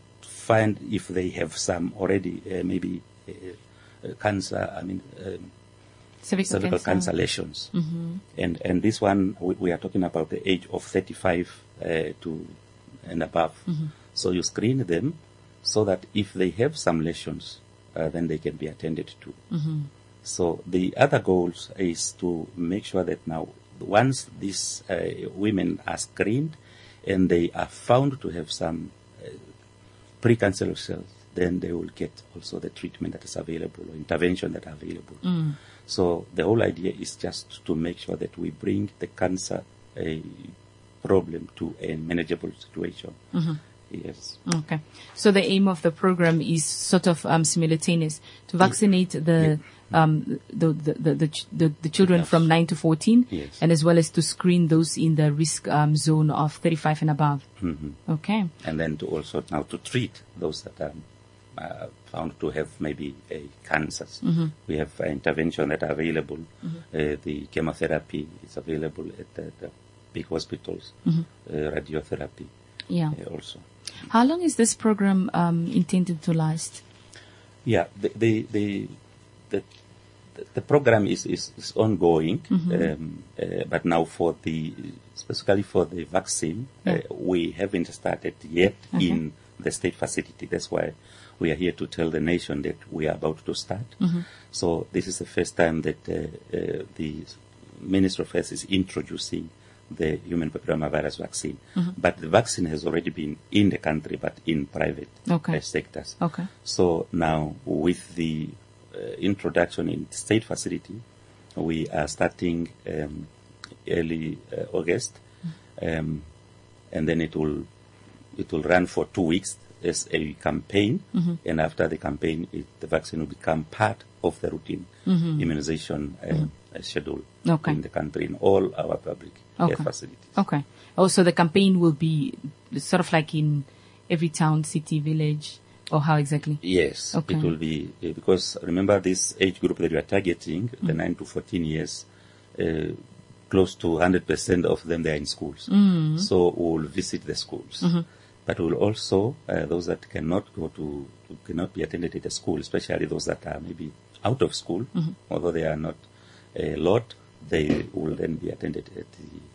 find if they have some already uh, maybe uh, uh, cancer. I mean. Um, Cervical cervical cancer. cancer lesions. Mhm. And and this one, we, we are talking about the age of thirty-five uh, to and above. Mhm. So you screen them so that if they have some lesions, uh, then they can be attended to. Mhm. So the other goals is to make sure that now, once these uh, women are screened and they are found to have some uh, precancerous cells, then they will get also the treatment that is available or intervention that are available. Mm. So the whole idea is just to make sure that we bring the cancer uh, problem to a manageable situation. Mhm. Yes. Okay. So the aim of the program is sort of um, simultaneous to vaccinate the um, the, the, the, the, ch- the, the children Yes. from nine to fourteen, Yes. and as well as to screen those in the risk um, zone of thirty-five and above. Mhm. Okay. And then to also now to treat those that are uh, found to have maybe uh, cancers. Mhm. We have uh, intervention that are available. Mhm. Uh, the chemotherapy is available at the, the big hospitals. Mhm. Uh, radiotherapy Yeah. uh, also. How long is this program um, intended to last? Yeah, the the the the, the program is, is, is ongoing, Mhm. um, uh, but now for the specifically for the vaccine, Yeah. uh, we haven't started yet Okay. in the state facility. That's why we are here to tell the nation that we are about to start. Mhm. So this is the first time that uh, uh, the Ministry of Health is introducing the human papillomavirus vaccine. Mhm. But the vaccine has already been in the country, but in private Okay. uh, sectors. Okay. So now, with the uh, introduction in state facility, we are starting um, early uh, August, um, and then it will it will run for two weeks as a campaign, Mhm. and after the campaign, it, the vaccine will become part of the routine Mhm. immunization uh, Mhm. uh, schedule Okay. in the country in all our public Okay. health facilities. Okay. Also, the campaign will be sort of like in every town, city, village, or how exactly? Yes, Okay. it will be uh, because remember this age group that we are targeting, the Mm. nine to fourteen years, uh, close to one hundred percent of them they are in schools. Mm. So we will visit the schools, Mhm. but we will also uh, those that cannot go to, to cannot be attended at the school, especially those that are maybe out of school, Mhm. although they are not a lot, they will then be attended at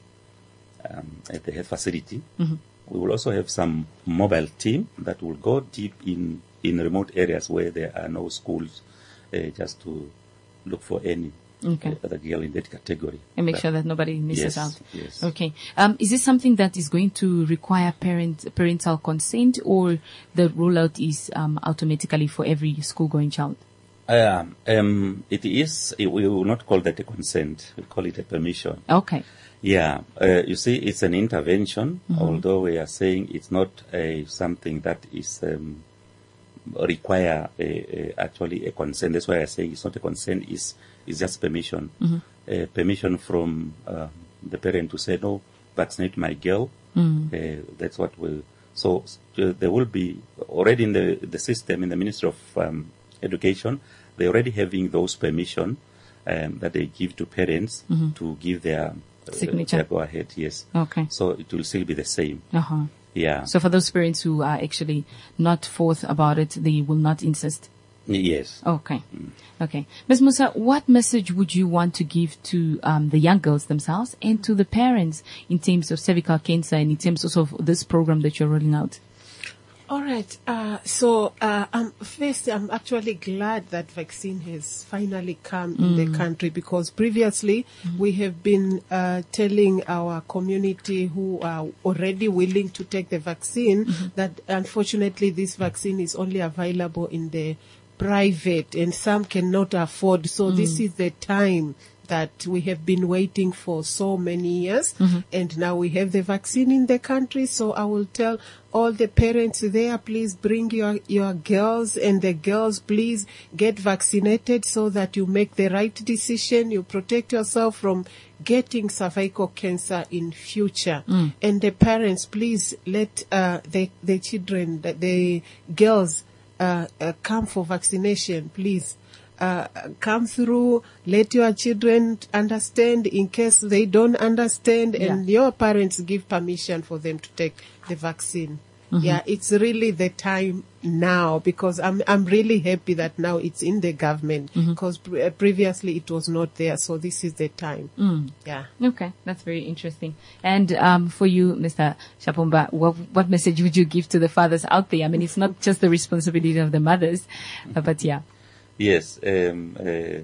the um, at the health facility. Mhm. We will also have some mobile team that will go deep in, in remote areas where there are no schools, uh, just to look for any Okay. other girl in that category. And make But- sure that nobody misses yes, out. Yes. Okay. Um, is this something that is going to require parent parental consent, or the rollout is um, automatically for every school-going child? Um, um, it is, we will not call that a consent, we call it a permission. Okay. Yeah, uh, you see, it's an intervention, Mhm. although we are saying it's not a, something that is um, require a, a, actually a consent. That's why I say it's not a consent, it's, it's just permission. Mhm. Uh, permission from uh, the parent to say, no, vaccinate my girl. Mm. Uh, that's what will. So uh, there will be already in the, the system, in the Ministry of um, Education, they're already having those permission um, that they give to parents Mhm. to give their signature. Uh, go ahead, yes. Okay. So it will still be the same. Uh-huh. Yeah. So for those parents who are actually not forth about it, they will not insist. Yes. Okay. Mm. Okay. Miz Musa, what message would you want to give to um, the young girls themselves and to the parents in terms of cervical cancer and in terms also of this program that you're rolling out? All right. Uh, so, uh, um, first, I'm actually glad that vaccine has finally come mm. in the country, because previously mm. we have been uh, telling our community who are already willing to take the vaccine mm-hmm. that unfortunately this vaccine is only available in the private and some cannot afford. So mm. this is the time that we have been waiting for so many years, mm-hmm. and now we have the vaccine in the country. So I will tell all the parents there, please bring your, your girls, and the girls, please get vaccinated so that you make the right decision. You protect yourself from getting cervical cancer in future. Mm. And the parents, please let uh, the, the children, the, the girls uh, uh, come for vaccination, please. Uh, come through, let your children understand in case they don't understand, and yeah. your parents give permission for them to take the vaccine. Mm-hmm. Yeah, it's really the time now, because I'm I'm really happy that now it's in the government, because mm-hmm. pre- uh, previously it was not there, so this is the time. Mm. Yeah. Okay, that's very interesting. And um, for you, Mister Shapumba, what, what message would you give to the fathers out there? I mean, it's not just the responsibility of the mothers, uh, but yeah. Yes, um, uh, uh,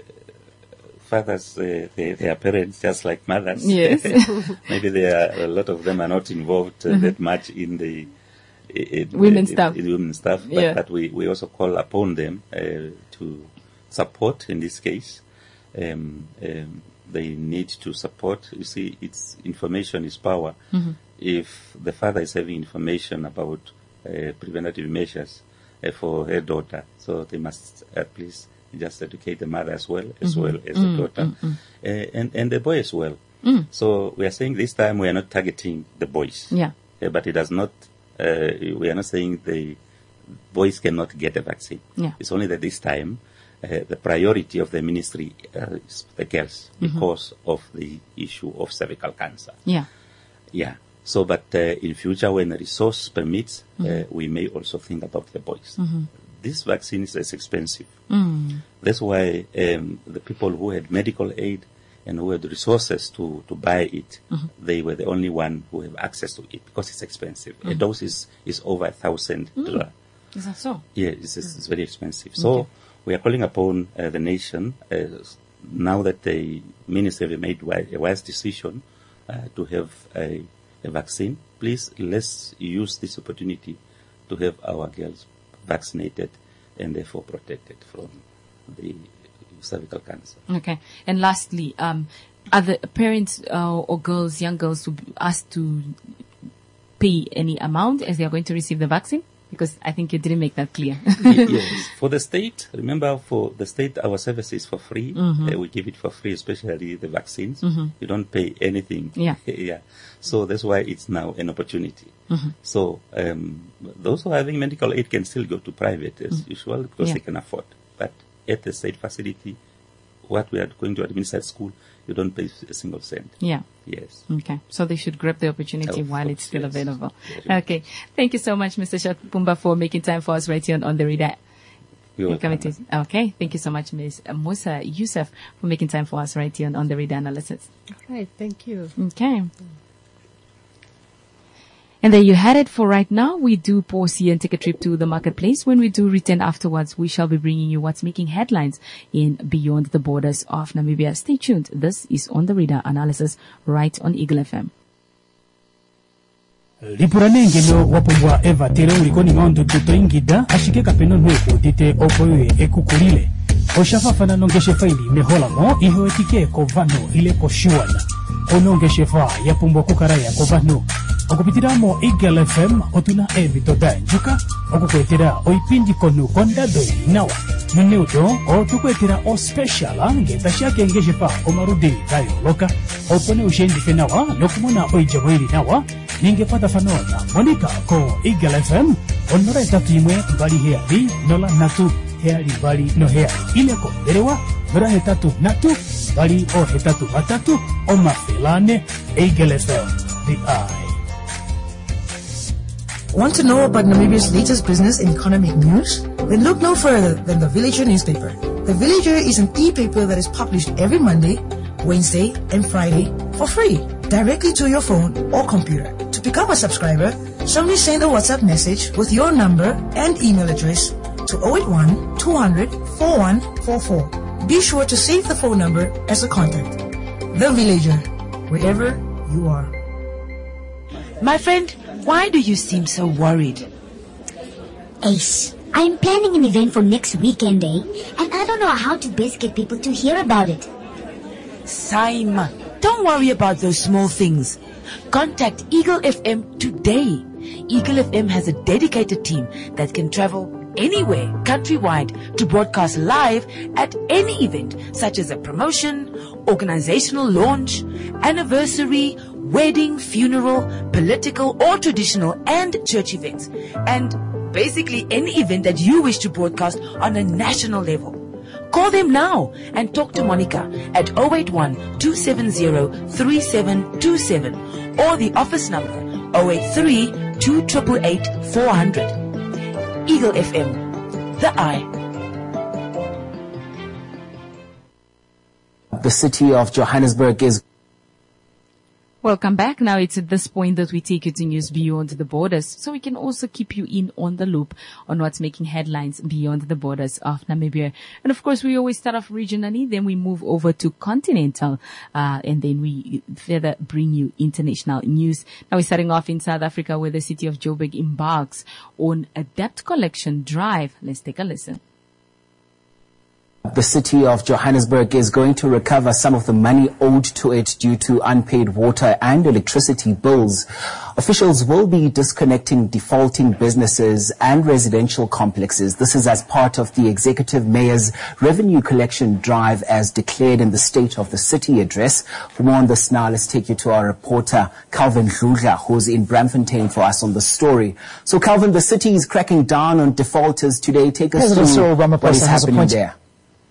fathers, uh, they, they are parents just like mothers. Yes. Maybe there are, a lot of them are not involved uh, mm-hmm. that much in the in, women's in, stuff. In, in women's stuff, but, yeah. but we, we also call upon them uh, to support in this case. Um, um, they need to support. You see, it's information is power. Mm-hmm. If the father is having information about uh, preventative measures uh, for her daughter, so they must at least just educate the mother as well, as mm-hmm. well as mm-hmm. the daughter, mm-hmm. uh, and, and the boy as well. Mm. So we are saying this time we are not targeting the boys. Yeah. Uh, but it does not, uh, we are not saying the boys cannot get the vaccine. Yeah. It's only that this time uh, the priority of the ministry uh, is the girls Mm-hmm. because of the issue of cervical cancer. Yeah. Yeah. So, but uh, in future when the resource permits, Mhm. uh, we may also think about the boys. Mhm. This vaccine is less expensive. Mm. That's why um, the people who had medical aid and who had resources to, to buy it, Mhm. they were the only one who have access to it because it's expensive. A Mhm. dose is, is over a thousand Mm. dollars. Is that so? Yeah, it's, it's, it's very expensive. So Okay. we are calling upon uh, the nation, uh, now that the ministry have made wi- a wise decision uh, to have a, a vaccine, please let's use this opportunity to have our girls vaccinated and therefore protected from the cervical cancer. Okay. And lastly, um, are the parents uh, or girls, young girls, to be asked to pay any amount as they are going to receive the vaccine? Because I think you didn't make that clear. Ye- yes. For the state, remember, for the state, our service is for free. Mhm. Uh, we give it for free, especially the vaccines. Mhm. You don't pay anything. Yeah. yeah. So that's why it's now an opportunity. Mhm. So um, those who are having medical aid can still go to private as Mhm. usual because Yeah. they can afford. But at the state facility, what we are going to administer at school, you don't pay a single cent. Yeah. Yes. Okay. So they should grab the opportunity Of while course, it's still yes. available. Very Okay. Thank you so much, Mister Shapumba, for making time for us right here on, on the radar. You're You're coming welcome. to- Okay. Thank you so much, Miz Musa Youssef, for making time for us right here on, on the radar analysis. All right, thank you. Okay. And there you had it for right now. We do pause here and take a trip to the marketplace. When we do return afterwards, we shall be bringing you what's making headlines in beyond the borders of Namibia. Stay tuned. This is On the Radar Analysis right on Eagle F M. lipuranenge no wapumbwa eva tere ulikoni ngondo tutoingida ashike kapeno nweko tite opoye ekukulile oshafafana nongeshe faili meholamo ihoetike kovano ile koshuana onongeshe fa yapumbwa kukaraya kovano okupitiramo Eagle F M otuna evitoda njuka okukwetera oipindi konu kondadoi nawa nuneudo otukwetera o special ngetashake ngeshe fa omarudi dayo loka opone ushendife nawa nokumona oijaboiri nawa ningepata fanona monika ko Eagle F M onora etatu imwe bali heari nola natu heari bali no heari ile ko derewa vera hetatu natu, bali o hetatu matatu, o mawhelane, Eagle F M, the eye. Want to know about Namibia's latest business and economic news? Then look no further than the Villager newspaper. The Villager is an e-paper that is published every Monday, Wednesday, and Friday for free, directly to your phone or computer. To become a subscriber, simply send a WhatsApp message with your number and email address to zero eight one, two hundred, four one four four. Be sure to save the phone number as a contact. The Villager, wherever you are. My friend, why do you seem so worried? Ace, I'm planning an event for next weekend, eh? And I don't know how to best get people to hear about it. Saima, don't worry about those small things. Contact Eagle F M today. Eagle F M has a dedicated team that can travel anywhere countrywide to broadcast live at any event, such as a promotion, organizational launch, anniversary, wedding, funeral, political or traditional and church events, and basically any event that you wish to broadcast on a national level. Call them now and talk to Monica at zero eight one, two seven zero, three seven two seven or the office number zero eight three, two eight eight, four hundred. Eagle F M, the eye. The city of Johannesburg is... Welcome back. Now it's at this point that we take you to news beyond the borders, so we can also keep you in on the loop on what's making headlines beyond the borders of Namibia. And of course, we always start off regionally, then we move over to continental, uh, and then we further bring you international news. Now we're starting off in South Africa, where the city of Joburg embarks on a debt collection drive. Let's take a listen. The city of Johannesburg is going to recover some of the money owed to it due to unpaid water and electricity bills. Officials will be disconnecting defaulting businesses and residential complexes. This is as part of the executive mayor's revenue collection drive as declared in the State of the City address. For more on this now, let's take you to our reporter, Calvin Dludla, who's in Braamfontein for us on the story. So Calvin, the city is cracking down on defaulters today. Take us President through Cyril Ramaphosa what is has happening appointed- there.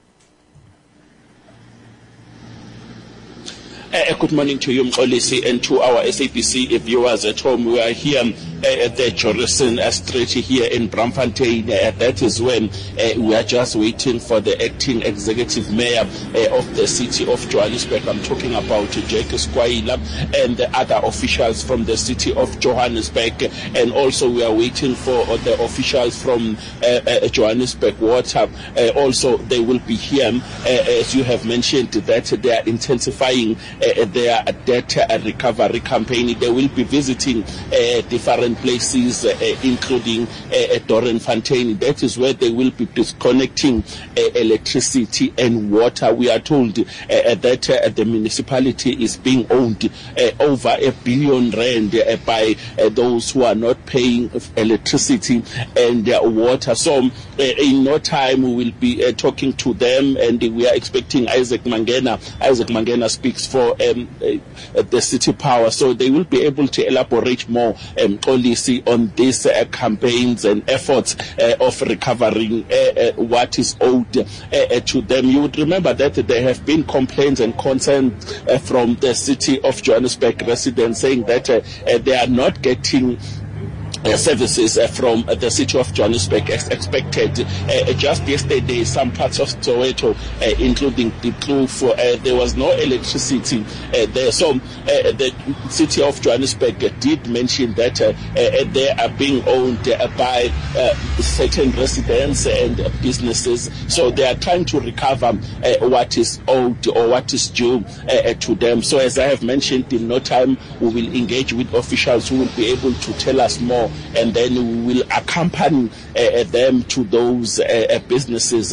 Uh, good morning to you, Mkolisi, and to our S A B C viewers at home. We are here uh, at the Jorrison Street here in Braamfontein. Uh, that is when uh, we are just waiting for the acting executive mayor uh, of the city of Johannesburg. I'm talking about uh, Jake Squaila and the other officials from the city of Johannesburg. And also we are waiting for uh, the officials from uh, uh, Johannesburg Water. Uh, also, they will be here, uh, as you have mentioned, that they are intensifying Uh, their debt uh, recovery campaign. They will be visiting uh, different places, uh, including uh, Dorenfontein. That is where they will be disconnecting uh, electricity and water. We are told uh, that uh, the municipality is being owned uh, over a billion rand uh, by uh, those who are not paying electricity and uh, water. So uh, in no time we will be uh, talking to them, and we are expecting Isaac Mangena. Isaac Mangena speaks for Um, uh, the city power, so they will be able to elaborate more um, policy on these uh, campaigns and efforts uh, of recovering uh, uh, what is owed uh, uh, to them. You would remember that there have been complaints and concerns uh, from the city of Johannesburg residents saying that uh, uh, they are not getting Uh, services uh, from uh, the city of Johannesburg as expected. Uh, just yesterday, some parts of Soweto, uh, including the Kloof, uh, there was no electricity uh, there. So uh, the city of Johannesburg did mention that uh, uh, they are being owned uh, by uh, certain residents and uh, businesses. So they are trying to recover uh, what is owed or what is due uh, to them. So as I have mentioned, in no time we will engage with officials who will be able to tell us more, and then we will accompany uh, them to those uh, businesses.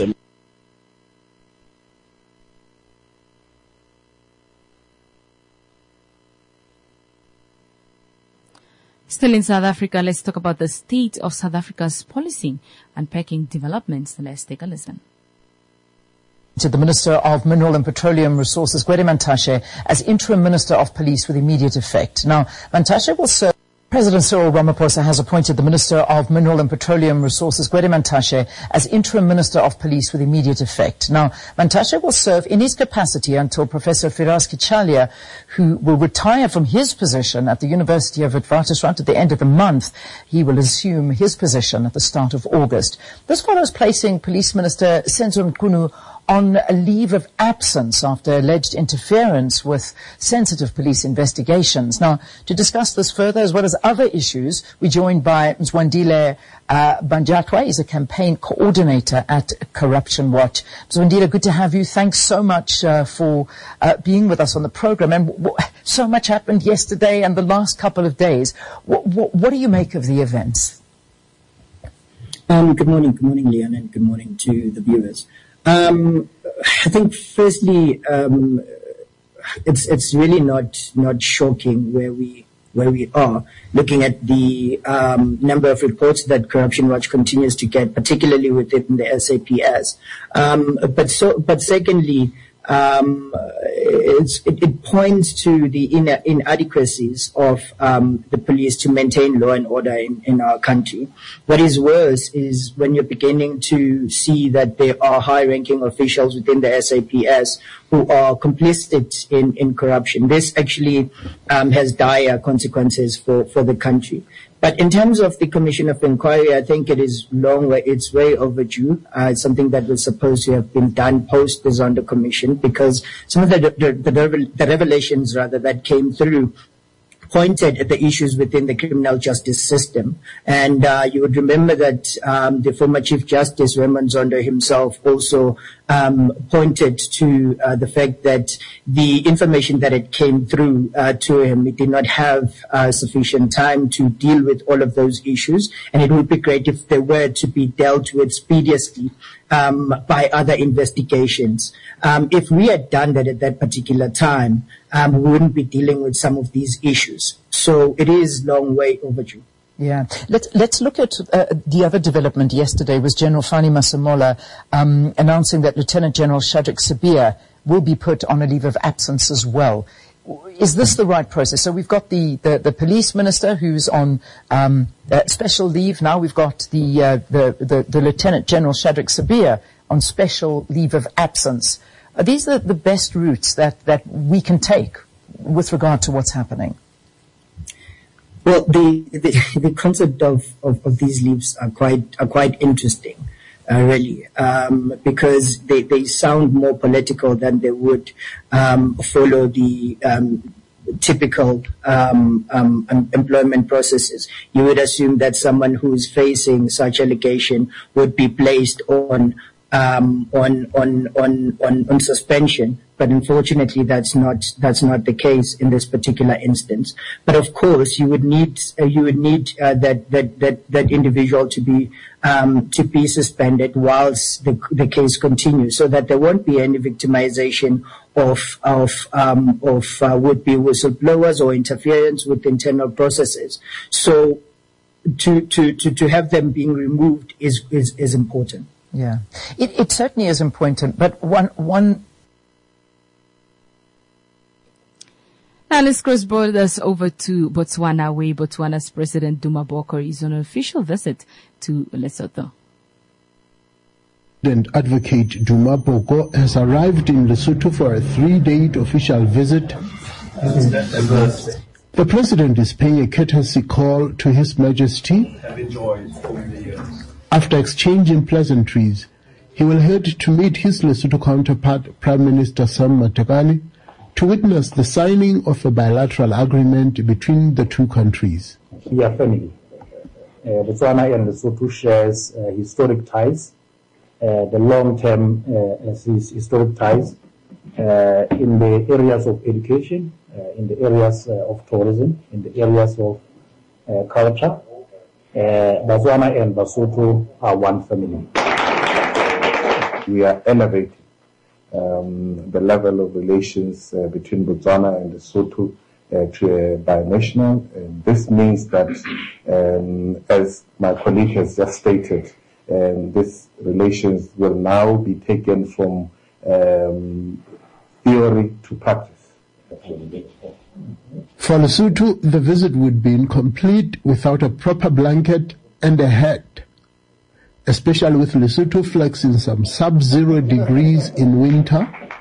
Still in South Africa, let's talk about the state of South Africa's policing, unpacking developments. Let's take a listen. To the Minister of Mineral and Petroleum Resources, Gwede Mantashe, as Interim Minister of Police with immediate effect. Now, Mantashe will serve President Cyril Ramaphosa has appointed the Minister of Mineral and Petroleum Resources, Gwede Mantashe, as Interim Minister of Police with immediate effect. Now, Mantashe will serve in his capacity until Professor Firas Kichalia, who will retire from his position at the University of Witwatersrand at the end of the month, he will assume his position at the start of August. This follows placing Police Minister Senzo Mchunu on a leave of absence after alleged interference with sensitive police investigations. Now, to discuss this further, as well as other issues, we're joined by Mzwandile uh, Banjatwa. He's a campaign coordinator at Corruption Watch. Mzwandile, good to have you. Thanks so much uh, for uh, being with us on the program. And w- w- so much happened yesterday and the last couple of days. W- w- what do you make of the events? Um, good morning, good morning, Leon, and good morning to the viewers. Um, I think firstly, um, it's, it's really not, not shocking where we, where we are, looking at the, um, number of reports that Corruption Watch continues to get, particularly within the S A P S. Um, but so, but secondly, Um, it's, it, it points to the ina- inadequacies of um, the police to maintain law and order in, in our country. What is worse is when you're beginning to see that there are high-ranking officials within the S A P S who are complicit in, in corruption. This actually um, has dire consequences for, for the country. But in terms of the Commission of Inquiry, I think it is long way, it's way overdue. Uh, it's something that was supposed to have been done post the Zondo Commission, because some of the, the, the, the revelations rather that came through pointed at the issues within the criminal justice system. And uh, you would remember that um, the former Chief Justice, Raymond Zondo himself, also um, pointed to uh, the fact that the information that it came through uh, to him, it did not have uh, sufficient time to deal with all of those issues. And it would be great if they were to be dealt with expeditiously um, by other investigations. Um, if we had done that at that particular time, um, we wouldn't be dealing with some of these issues. So it is long way overdue. Yeah. Let's, let's look at uh, the other development yesterday was General Fani Masemola um, announcing that Lieutenant General Shadrack Sibiya will be put on a leave of absence as well. Is this the right process? So we've got the, the, the police minister who's on um, uh, special leave. Now we've got the, uh, the, the, the Lieutenant General Shadrack Sibiya on special leave of absence. Are these the, the best routes that, that we can take with regard to what's happening? Well, the, the, the concept of, of, of these leaves are quite, are quite interesting. Uh, really, um, because they, they sound more political than they would um, follow the um, typical um, um, employment processes. You would assume that someone who is facing such allegation would be placed on um, on, on on on on suspension. But unfortunately, that's not that's not the case in this particular instance. But of course, you would need uh, you would need uh, that that that that individual to be um, to be suspended whilst the the case continues, so that there won't be any victimization of of um, of uh, would-be whistleblowers or interference with internal processes. So, to to to to have them being removed is is is important. Yeah, it it certainly is important. But one one. Now let's cross borders over to Botswana, where Botswana's President Duma Bokor is on an official visit to Lesotho. President Advocate Duma Bokor has arrived in Lesotho for a three-day official visit. The President is paying a courtesy call to His Majesty. After exchanging pleasantries, he will head to meet his Lesotho counterpart, Prime Minister Sam Matekane, to witness the signing of a bilateral agreement between the two countries. We are family. Uh, Botswana and Lesotho shares uh, historic ties, uh, the long-term uh, historic ties uh, in the areas of education, uh, in the areas uh, of tourism, in the areas of uh, culture. Uh, Botswana and Lesotho are one family. We are elevating Um, the level of relations uh, between Botswana and Lesotho uh, to a binational. And this means that, um, as my colleague has just stated, um, these relations will now be taken from um, theory to practice. For Lesotho, the visit would be incomplete without a proper blanket and a hat, especially with Lesotho flexing some sub-zero degrees in winter.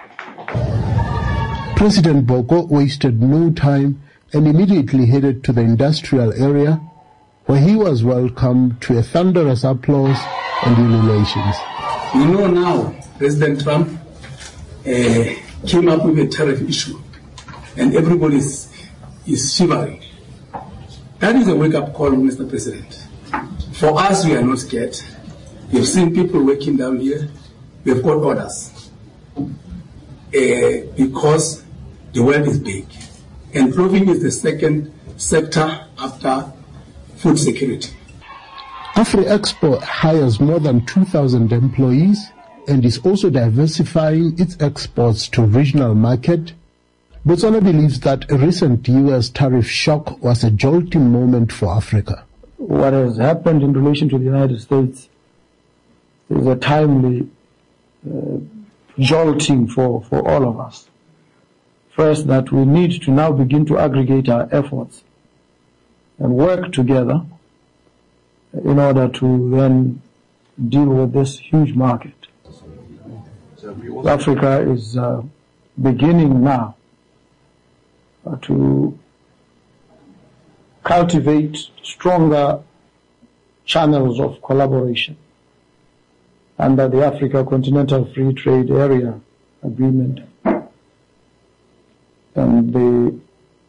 President Boko wasted no time and immediately headed to the industrial area, where he was welcomed to a thunderous applause and ululations. You know now, President Trump uh, came up with a tariff issue, and everybody is, is shivering. That is a wake-up call, Mister President. For us, we are not scared. We've seen people working down here. We've got orders. Uh, because the world is big. And clothing is the second sector after food security. AfriExpo hires more than two thousand employees and is also diversifying its exports to regional market. Botswana believes that a recent U S tariff shock was a jolting moment for Africa. What has happened in relation to the United States is a timely uh, jolting for, for all of us. First, that we need to now begin to aggregate our efforts and work together in order to then deal with this huge market. Africa is uh, beginning now uh, to cultivate stronger channels of collaboration under the Africa Continental Free Trade Area Agreement and the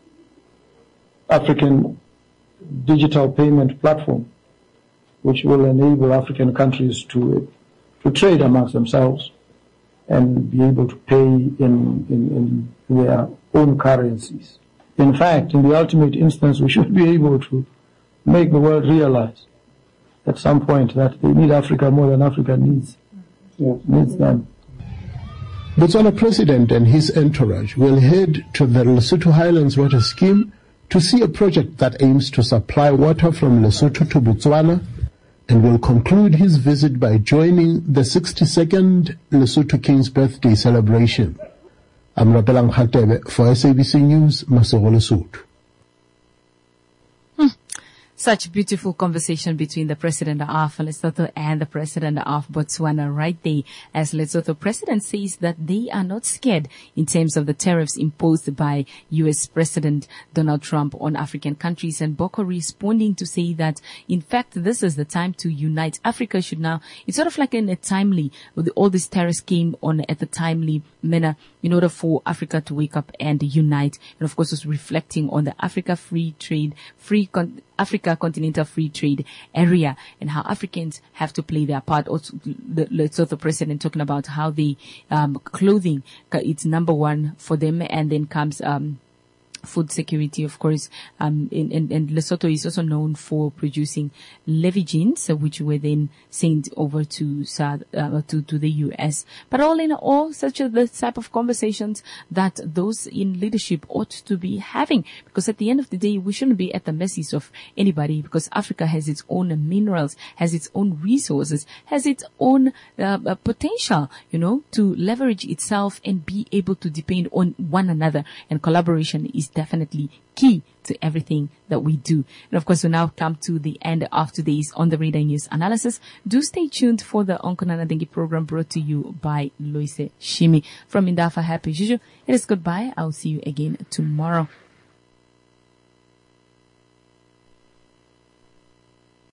African Digital Payment Platform, which will enable African countries to to trade amongst themselves and be able to pay in, in, in their own currencies. In fact, in the ultimate instance, we should be able to make the world realize at some point that they need Africa more than Africa needs, needs them. Botswana president and his entourage will head to the Lesotho Highlands Water Scheme to see a project that aims to supply water from Lesotho to Botswana, and will conclude his visit by joining the sixty-second Lesotho King's birthday celebration. I'm Rapelang Khatebe for S A B C News, Masoro, Lesotho. Hmm. Such beautiful conversation between the president of Lesotho and the president of Botswana right there, as Lesotho president says that they are not scared in terms of the tariffs imposed by U S President Donald Trump on African countries, and Boko responding to say that in fact this is the time to unite. Africa should now, it's sort of like in a timely, all these tariffs came on at the timely manner in order for Africa to wake up and unite, and of course was reflecting on the Africa Free Trade, Free con- Africa Continental Free Trade Area, and how Africans have to play their part. Also, the Lesotho president talking about how the um, clothing, it's number one for them, and then comes um, food security, of course. Um, and, and, and Lesotho is also known for producing Levigines, which were then sent over to South, uh, to, to the U S. But all in all, such a the type of conversations that those in leadership ought to be having, because at the end of the day, we shouldn't be at the mercy of anybody, because Africa has its own minerals, has its own resources, has its own uh, uh, potential, you know, to leverage itself and be able to depend on one another. And collaboration is definitely key to everything that we do. And of course, we now come to the end of today's On the Radar News analysis. Do stay tuned for the Onkonana Dengue program brought to you by Loise Shimi. From Indafa, happy Juju. It is goodbye. I'll see you again tomorrow.